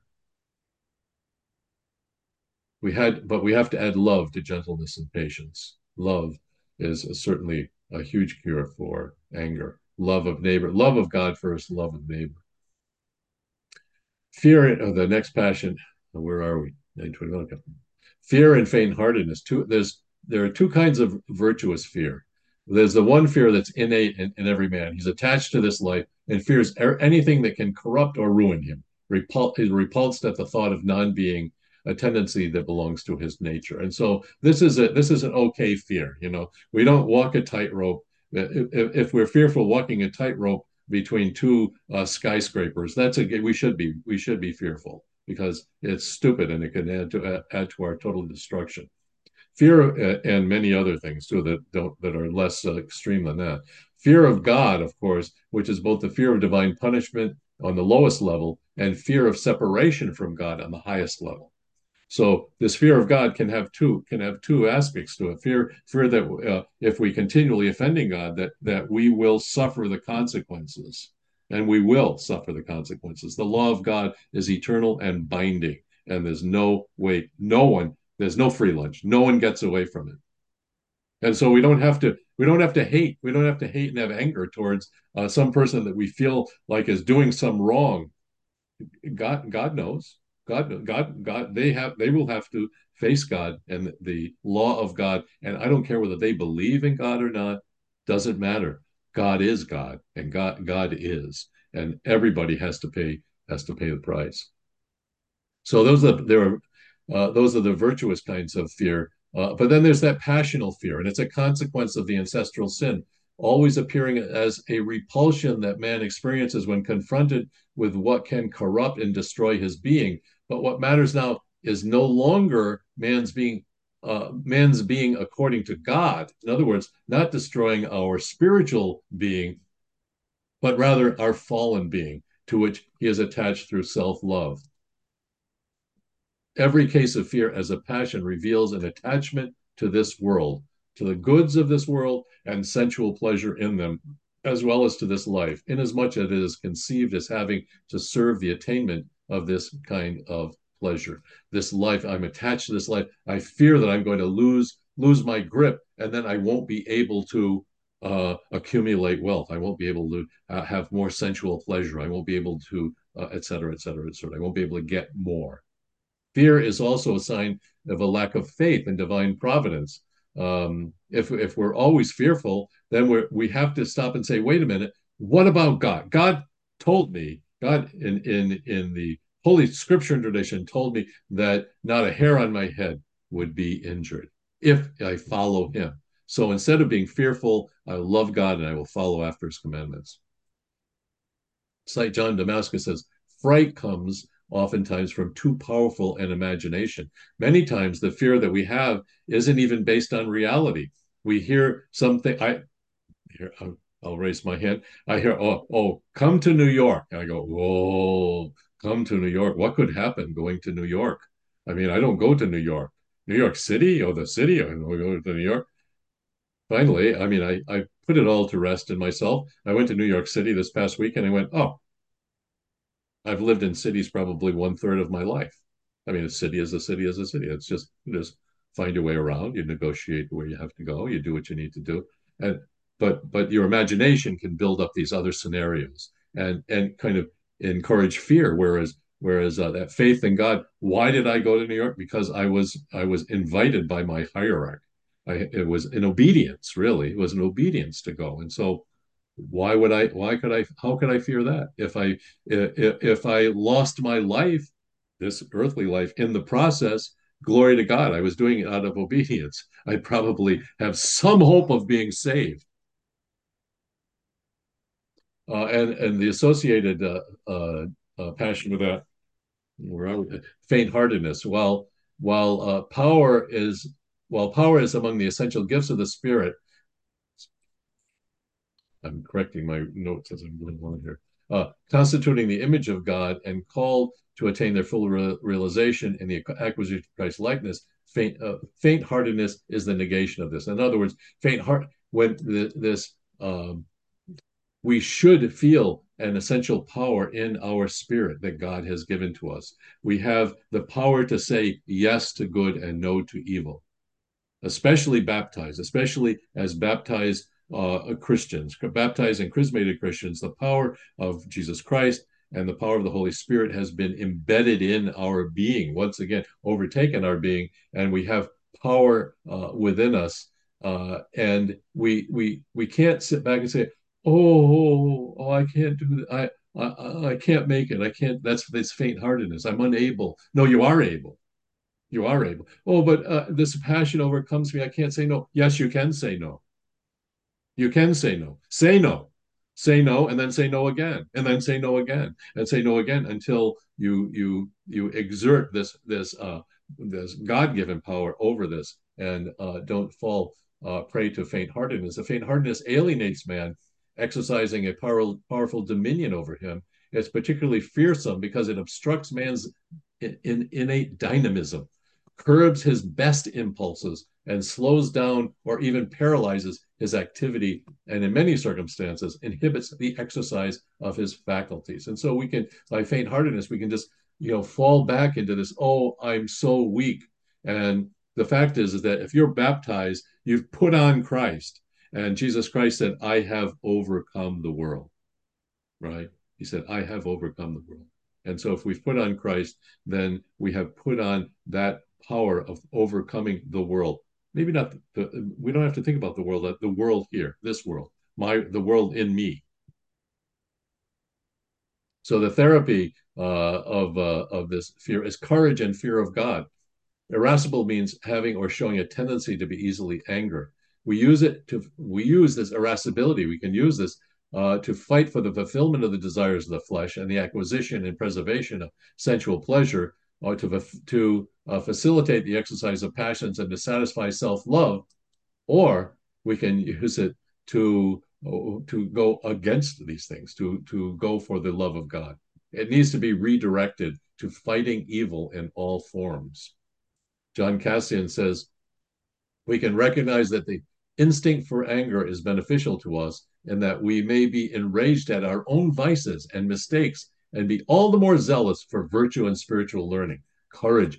But we have to add love to gentleness and patience. Love is certainly a huge cure for anger. Love of neighbor, love of God first, love of neighbor. Fear, the next passion. Where are we? 9:21. Okay. Fear and faint-heartedness. There are two kinds of virtuous fear. There's the one fear that's innate in every man. He's attached to this life and fears anything that can corrupt or ruin him. He's repulsed at the thought of non-being, a tendency that belongs to his nature. And so this is an okay fear. We don't walk a tightrope. If we're fearful walking a tightrope between two skyscrapers, we should be fearful, because it's stupid and it can add to our total destruction. Fear, and many other things too that are less extreme than that. Fear of God, of course, which is both the fear of divine punishment on the lowest level and fear of separation from God on the highest level. So this fear of God can have two aspects to it. Fear that if we continually offending God, that we will suffer the consequences, and we will suffer the consequences. The law of God is eternal and binding, and there's no way, there's no free lunch. No one gets away from it. And so we don't have to hate and have anger towards some person that we feel like is doing some wrong. God knows. God. They will have to face God and the law of God. And I don't care whether they believe in God or not. Doesn't matter. God is God, and God is, and everybody has to pay the price. So those are the virtuous kinds of fear. But then there's that passional fear, and it's a consequence of the ancestral sin, always appearing as a repulsion that man experiences when confronted with what can corrupt and destroy his being. But what matters now is no longer man's being according to God. In other words, not destroying our spiritual being, but rather our fallen being, to which he is attached through self-love. Every case of fear as a passion reveals an attachment to this world, to the goods of this world and sensual pleasure in them, as well as to this life, inasmuch as it is conceived as having to serve the attainment of this kind of pleasure. This life, I'm attached to this life. I fear that I'm going to lose my grip, and then I won't be able to accumulate wealth. I won't be able to have more sensual pleasure. I won't be able to, et cetera, et cetera, et cetera. I won't be able to get more. Fear is also a sign of a lack of faith in divine providence. If we're always fearful, then we have to stop and say, wait a minute, what about God? God told me, God in the Holy Scripture and tradition told me that not a hair on my head would be injured if I follow Him. So instead of being fearful, I love God and I will follow after His commandments. St. John Damascus says, fright comes oftentimes from too powerful an imagination. Many times the fear that we have isn't even based on reality. We hear something, I'll raise my hand. I hear, come to New York. And I go, whoa, come to New York. What could happen going to New York? I mean, I don't go to New York. New York City or the city, I go to New York. Finally, I mean, I put it all to rest in myself. I went to New York City this past week and I went, oh, I've lived in cities probably one third of my life. I mean, a city is a city is a city. It's just find your way around. You negotiate where you have to go. You do what you need to do. And but your imagination can build up these other scenarios and kind of encourage fear. Whereas that faith in God, why did I go to New York? Because I was invited by my hierarch. It was an obedience, really. It was an obedience to go. And so how could I fear that? If I lost my life, this earthly life, in the process, glory to God, I was doing it out of obedience. I'd probably have some hope of being saved. And the associated passion with that, faint-heartedness. While power is among the essential gifts of the Spirit, I'm correcting my notes as I'm going on here. Constituting the image of God and called to attain their full realization in the acquisition of Christ's likeness, faint-heartedness is the negation of this. In other words, faint heart when this we should feel an essential power in our spirit that God has given to us. We have the power to say yes to good and no to evil, especially baptized, especially as baptized Christians, baptized and chrismated Christians. The power of Jesus Christ and the power of the Holy Spirit has been embedded in our being, once again, overtaken our being, and we have power within us. And we can't sit back and say, oh, I can't do that. I can't make it. I can't. That's faint-heartedness. I'm unable. No, you are able. You are able. Oh, but this passion overcomes me. I can't say no. Yes, you can say no. You can say no. Say no. Say no, and then say no again, and then say no again, and say no again until you exert this God-given power over this, and don't fall prey to faint-heartedness. The faint-heartedness alienates man, exercising a powerful dominion over him. It's particularly fearsome because it obstructs man's innate dynamism, curbs his best impulses, and slows down or even paralyzes his activity, and in many circumstances inhibits the exercise of his faculties. And so we can, by faint-heartedness, we can just fall back into this, oh, I'm so weak. And the fact is that if you're baptized, you've put on Christ. And Jesus Christ said, I have overcome the world, right? He said, I have overcome the world. And so if we've put on Christ, then we have put on that power of overcoming the world. Maybe not we don't have to think about the world here, this world, the world in me. So the therapy of this fear is courage and fear of God. Irascible means having or showing a tendency to be easily angered. We use this irascibility. We can use this to fight for the fulfillment of the desires of the flesh and the acquisition and preservation of sensual pleasure, or to facilitate the exercise of passions and to satisfy self-love, or we can use it to go against these things, to go for the love of God. It needs to be redirected to fighting evil in all forms. John Cassian says, we can recognize that the instinct for anger is beneficial to us and that we may be enraged at our own vices and mistakes and be all the more zealous for virtue and spiritual learning, courage,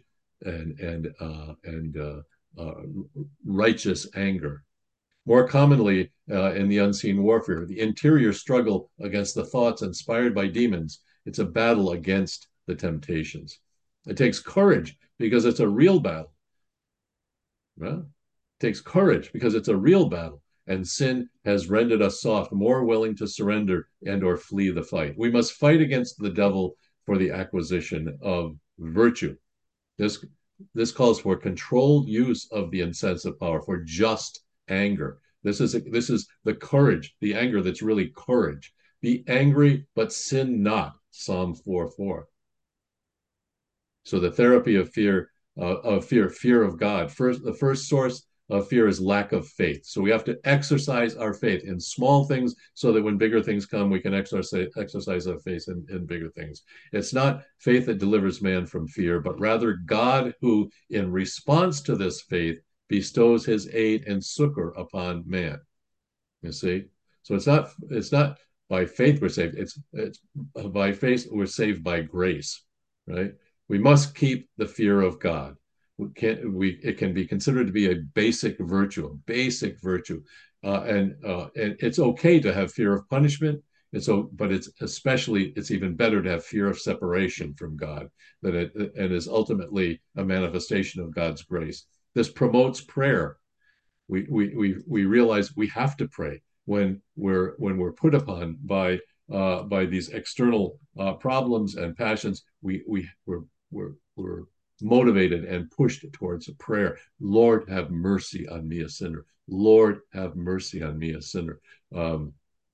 and righteous anger. More commonly, in the unseen warfare, the interior struggle against the thoughts inspired by demons, it's a battle against the temptations. It takes courage because it's a real battle. Right? It takes courage because it's a real battle, and sin has rendered us soft, more willing to surrender and or flee the fight. We must fight against the devil for the acquisition of virtue. This calls for controlled use of the insensate power, for just anger. This is the courage, the anger that's really courage. Be angry, but sin not. Psalm 4:4. So the therapy of fear of God. The first source of fear is lack of faith. So we have to exercise our faith in small things so that when bigger things come, we can exercise our faith in bigger things. It's not faith that delivers man from fear, but rather God who, in response to this faith, bestows his aid and succor upon man. You see? So it's not by faith we're saved. It's by faith we're saved by grace, right? We must keep the fear of God. It can be considered to be a basic virtue, and it's okay to have fear of punishment. But it's even better to have fear of separation from God, that it is ultimately a manifestation of God's grace. This promotes prayer. We realize we have to pray when we're put upon by these external problems and passions. We're motivated and pushed towards a prayer. Lord, have mercy on me, a sinner. Lord, have mercy on me, a sinner. Um,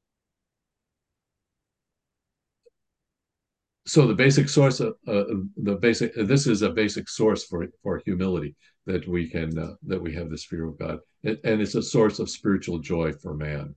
so the basic source of the basic this is a basic source for humility, that we have this fear of God, and it's a source of spiritual joy for man.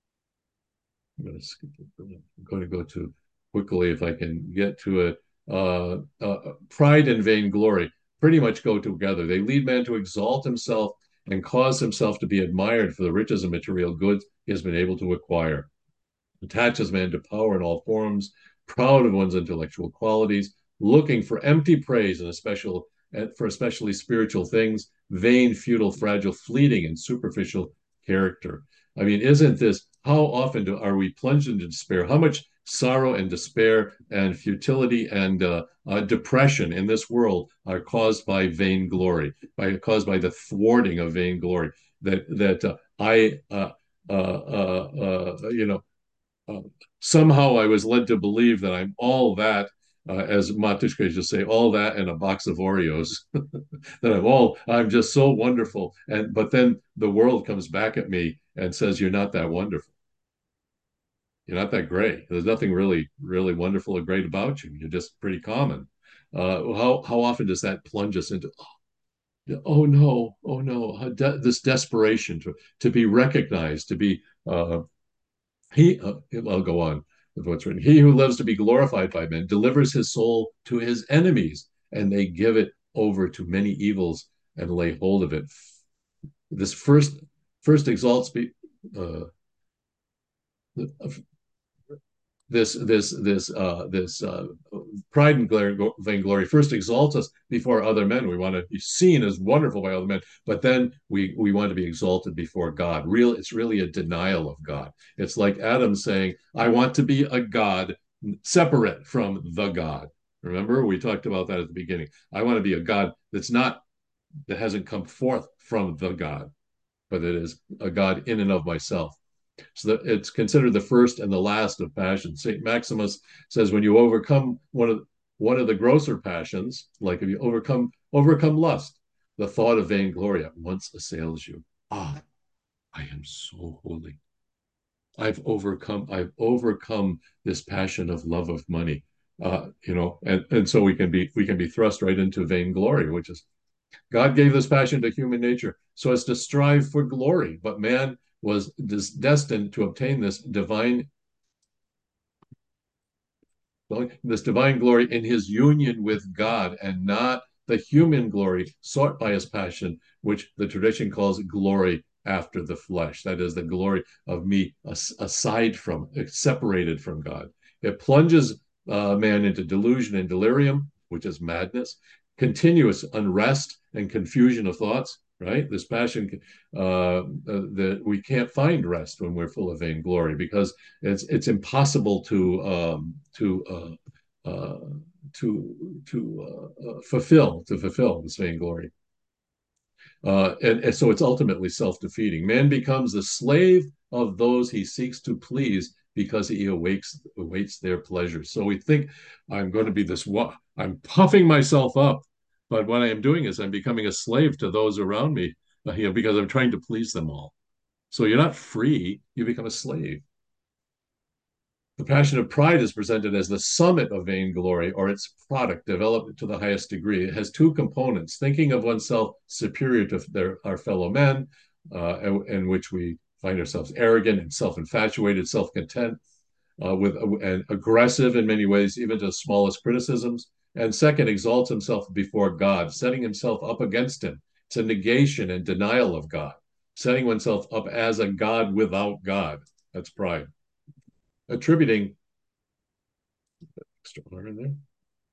I'm going to go to quickly if I can get to it. Pride and vainglory pretty much go together. They lead man to exalt himself and cause himself to be admired for the riches and material goods he has been able to acquire. Attaches man to power in all forms, proud of one's intellectual qualities, looking for empty praise and for especially spiritual things, vain, futile, fragile, fleeting, and superficial character. I mean, isn't this how often are we plunged into despair? How much sorrow and despair and futility and depression in this world are caused by vainglory, caused by the thwarting of vainglory. That I you know uh, somehow I was led to believe that I'm all that, as Matushka used to say, all that and a box of Oreos. That I'm just so wonderful. But then the world comes back at me and says, "You're not that wonderful. You're not that great. There's nothing really, really wonderful or great about you. You're just pretty common." How often does that plunge us into, oh no, oh no, this desperation to be recognized, to be I'll go on with what's written. He who lives to be glorified by men delivers his soul to his enemies, and they give it over to many evils and lay hold of it. This first exalts uh, this pride and vainglory first exalts us before other men. We want to be seen as wonderful by other men, but then we want to be exalted before God. It's really a denial of God. It's like Adam saying, "I want to be a God separate from the God." Remember, we talked about that at the beginning. I want to be a God that hasn't come forth from the God, but it is a God in and of myself. So that it's considered the first and the last of passions. St. Maximus says when you overcome one of the grosser passions, like if you overcome lust, the thought of vainglory at once assails you. Ah, I am so holy. I've overcome this passion of love of money. And so we can be thrust right into vainglory, which is God gave this passion to human nature so as to strive for glory, but man was destined to obtain this divine glory in his union with God, and not the human glory sought by his passion, which the tradition calls glory after the flesh. That is the glory of me aside from, separated from God. It plunges man into delusion and delirium, which is madness, continuous unrest and confusion of thoughts. Right, this passion that we can't find rest when we're full of vainglory, because it's impossible uh, uh, to fulfill this vainglory. And so it's ultimately self-defeating. Man becomes the slave of those he seeks to please because he awaits their pleasures. So we think I'm going to be I'm puffing myself up, but what I am doing is I'm becoming a slave to those around me, because I'm trying to please them all. So you're not free; you become a slave. The passion of pride is presented as the summit of vainglory, or its product developed to the highest degree. It has two components: thinking of oneself superior to our fellow men, in which we find ourselves arrogant and self-infatuated, self-content, and aggressive in many ways, even to the smallest criticisms. And second, exalts himself before God, setting himself up against him. It's a negation and denial of God, setting oneself up as a God without God. That's pride. Attributing extra R in there.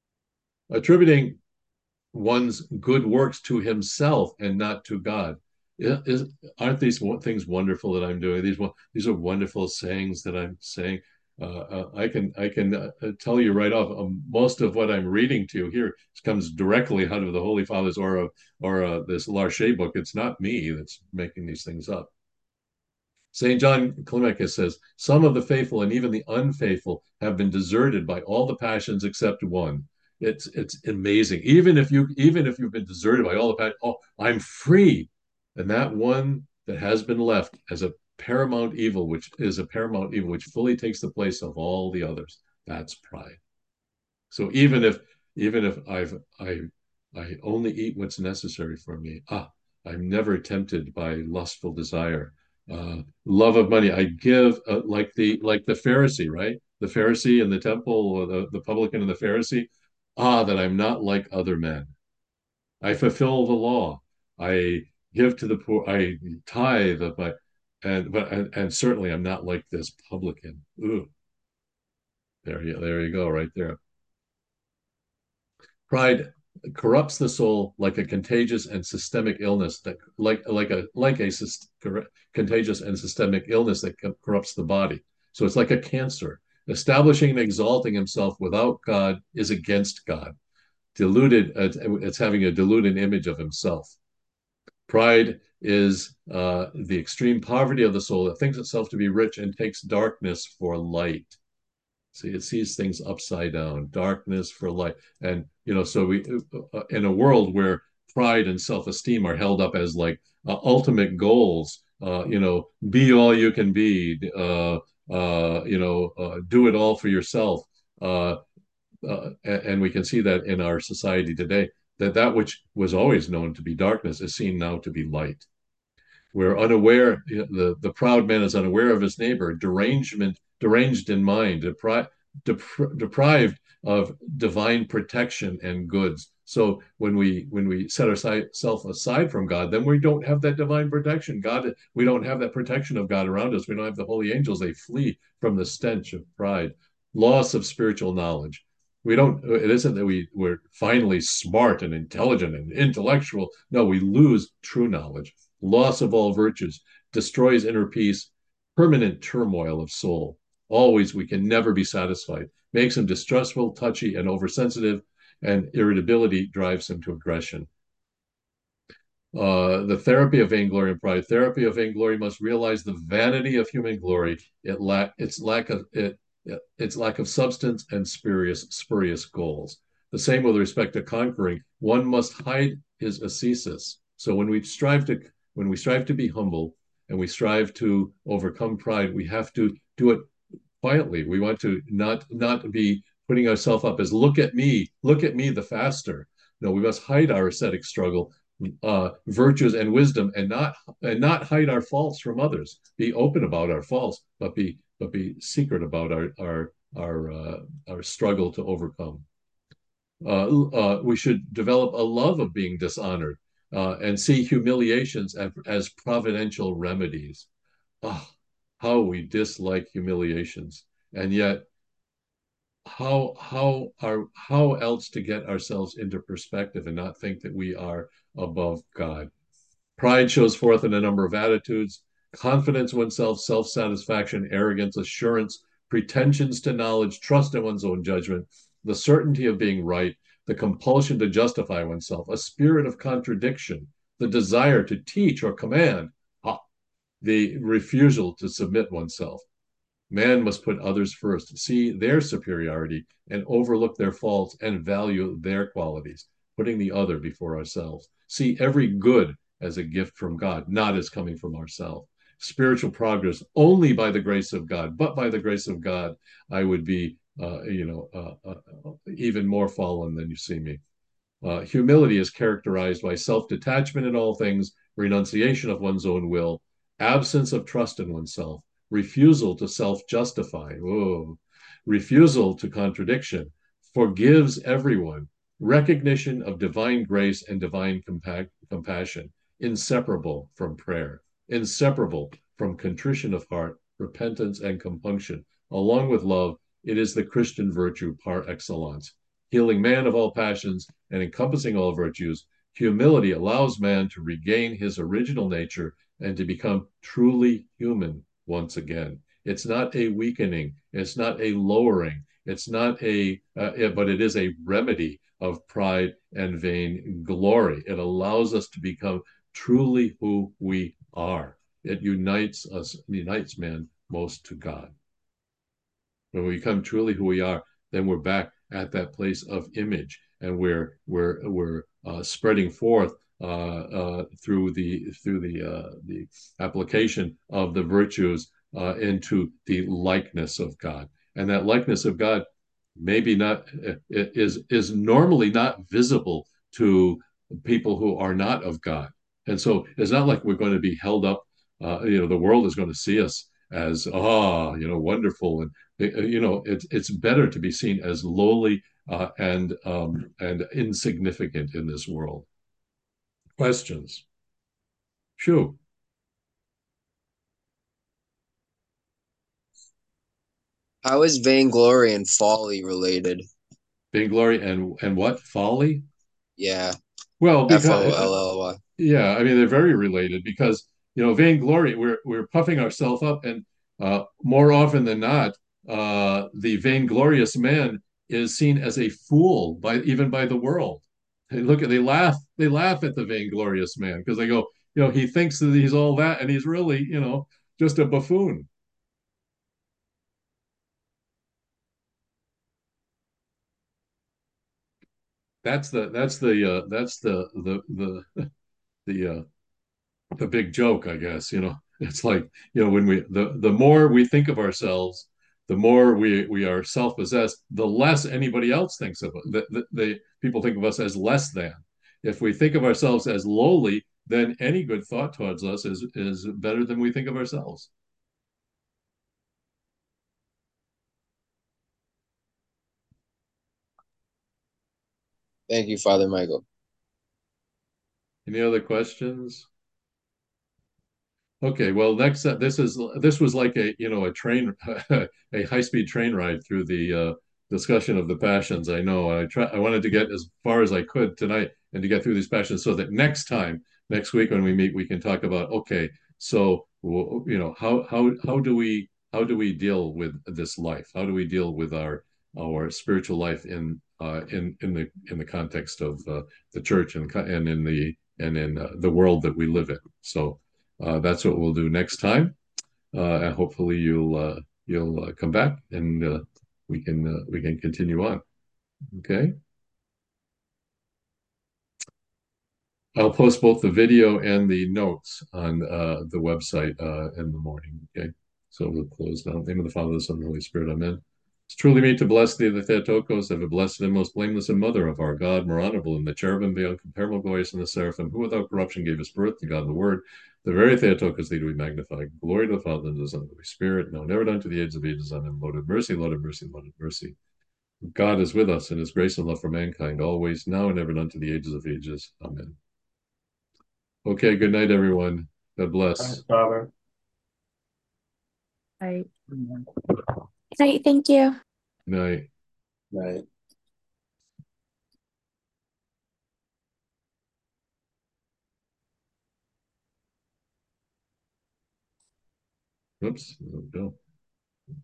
Attributing one's good works to himself and not to God. is aren't these things wonderful that I'm doing? These are wonderful sayings that I'm saying. I can tell you right off. Most of what I'm reading to you here comes directly out of the Holy Fathers or this Larcher book. It's not me that's making these things up. St. John Climacus says, some of the faithful and even the unfaithful have been deserted by all the passions except one. It's amazing. Even if you've been deserted by all the passions, oh, I'm free. And that one that has been left as a paramount evil, which is a paramount evil, which fully takes the place of all the others, that's pride. So even if I only eat what's necessary for me, I'm never tempted by lustful desire, love of money. I give like the Pharisee, right? The Pharisee in the temple, or the publican and the Pharisee. That I'm not like other men. I fulfill the law. I give to the poor. I tithe of my, and certainly I'm not like this publican. Ooh, there you go, right there. Pride corrupts the soul like a contagious and systemic illness that like a contagious and systemic illness that corrupts the body. So it's like a cancer. Establishing and exalting himself without God is against God. Deluded, it's having a deluded image of himself. Pride is the extreme poverty of the soul that thinks itself to be rich and takes darkness for light. See, it sees things upside down, darkness for light. And, so in a world where pride and self-esteem are held up as like ultimate goals, be all you can be, do it all for yourself. And we can see that in our society today, that which was always known to be darkness is seen now to be light. We're unaware, the proud man is unaware of his neighbor, deranged in mind, deprived of divine protection and goods. So when we set ourselves aside from God, then we don't have that divine protection. We don't have that protection of God around us. We don't have the holy angels. They flee from the stench of pride, loss of spiritual knowledge. We don't. It isn't that we're finally smart and intelligent and intellectual. No, we lose true knowledge, loss of all virtues, destroys inner peace, permanent turmoil of soul. Always, we can never be satisfied, makes him distrustful, touchy, and oversensitive, and irritability drives him to aggression. The therapy of vainglory and pride. Therapy of vainglory must realize the vanity of human glory, its lack of substance and spurious goals. The same with respect to conquering. One must hide his ascesis. So when we strive to be humble and we strive to overcome pride, we have to do it quietly. We want to not be putting ourselves up as look at me, the faster. No, we must hide our ascetic struggle, virtues and wisdom, and not hide our faults from others. Be open about our faults, but be secret about our struggle to overcome. We should develop a love of being dishonored, and see humiliations as providential remedies. Oh, how we dislike humiliations, and yet how else to get ourselves into perspective and not think that we are above God. Pride shows forth in a number of attitudes: confidence in oneself, self-satisfaction, arrogance, assurance, pretensions to knowledge, trust in one's own judgment, the certainty of being right, the compulsion to justify oneself, a spirit of contradiction, the desire to teach or command, the refusal to submit oneself. Man must put others first, see their superiority, and overlook their faults and value their qualities, putting the other before ourselves. See every good as a gift from God, not as coming from ourselves. Spiritual progress only by the grace of God, but by the grace of God, I would be, even more fallen than you see me. Humility is characterized by self detachment in all things, renunciation of one's own will, absence of trust in oneself, refusal to self justify, refusal to contradiction, forgives everyone, recognition of divine grace and divine compassion, inseparable from prayer, inseparable from contrition of heart, repentance, and compunction. Along with love, it is the Christian virtue par excellence, healing man of all passions and encompassing all virtues, Humility allows man to regain his original nature and to become truly human once again. It's not a weakening, it's not a lowering, it's not but it is a remedy of pride and vain glory. It allows us to become truly who we are. It unites man most to God. When we become truly who we are, then we're back at that place of image, and we're spreading forth through the application of the virtues into the likeness of God, and that likeness of God maybe not is normally not visible to people who are not of God, and so it's not like we're going to be held up. The world is going to see us as wonderful, and it's better to be seen as lowly and insignificant in this world. Questions? Shoo. How is vainglory and folly related? Vainglory and what? Folly? Yeah, Well, because Folly. yeah, I mean they're very related because vainglory, we're puffing ourselves up, and more often than not, the vainglorious man is seen as a fool by the world. They laugh at the vainglorious man because they go, he thinks that he's all that, and he's really, just a buffoon. That's the the big joke, I guess. It's like, when the more we think of ourselves, the more we are self-possessed, the less anybody else thinks of us. The people think of us as less than. If we think of ourselves as lowly, then any good thought towards us is better than we think of ourselves. Thank you, Father Michael. Any other questions? Okay, well, next this was like a train a high-speed train ride through the discussion of the passions. I wanted to get as far as I could tonight and to get through these passions so that next week when we meet, we can talk about, okay, so how do we deal with this life? How do we deal with our spiritual life in the context of the church and in the world that we live in? So that's what we'll do next time, and hopefully you'll come back and we can continue on. Okay, I'll post both the video and the notes on the website in the morning. Okay, so we'll close now. In the name of the Father, the Son, and the Holy Spirit. Amen. It's truly me to bless thee, the Theotokos, ever blessed and most blameless and mother of our God, more honorable than the cherubim, the uncomparable, glorious, and the seraphim, who without corruption gave us birth to God the Word. The very Theotokos thee do we magnify. Glory to the Father, and to the Son, and the Holy Spirit, now and ever done to the age of ages. Amen. Lord have mercy, Lord have mercy, Lord have mercy. God is with us in his grace and love for mankind, always, now and ever done to the ages of ages. Amen. Okay, good night, everyone. God bless. Thanks, Father. Right. Right. Thank you. Good night. Right. Oops. There we go.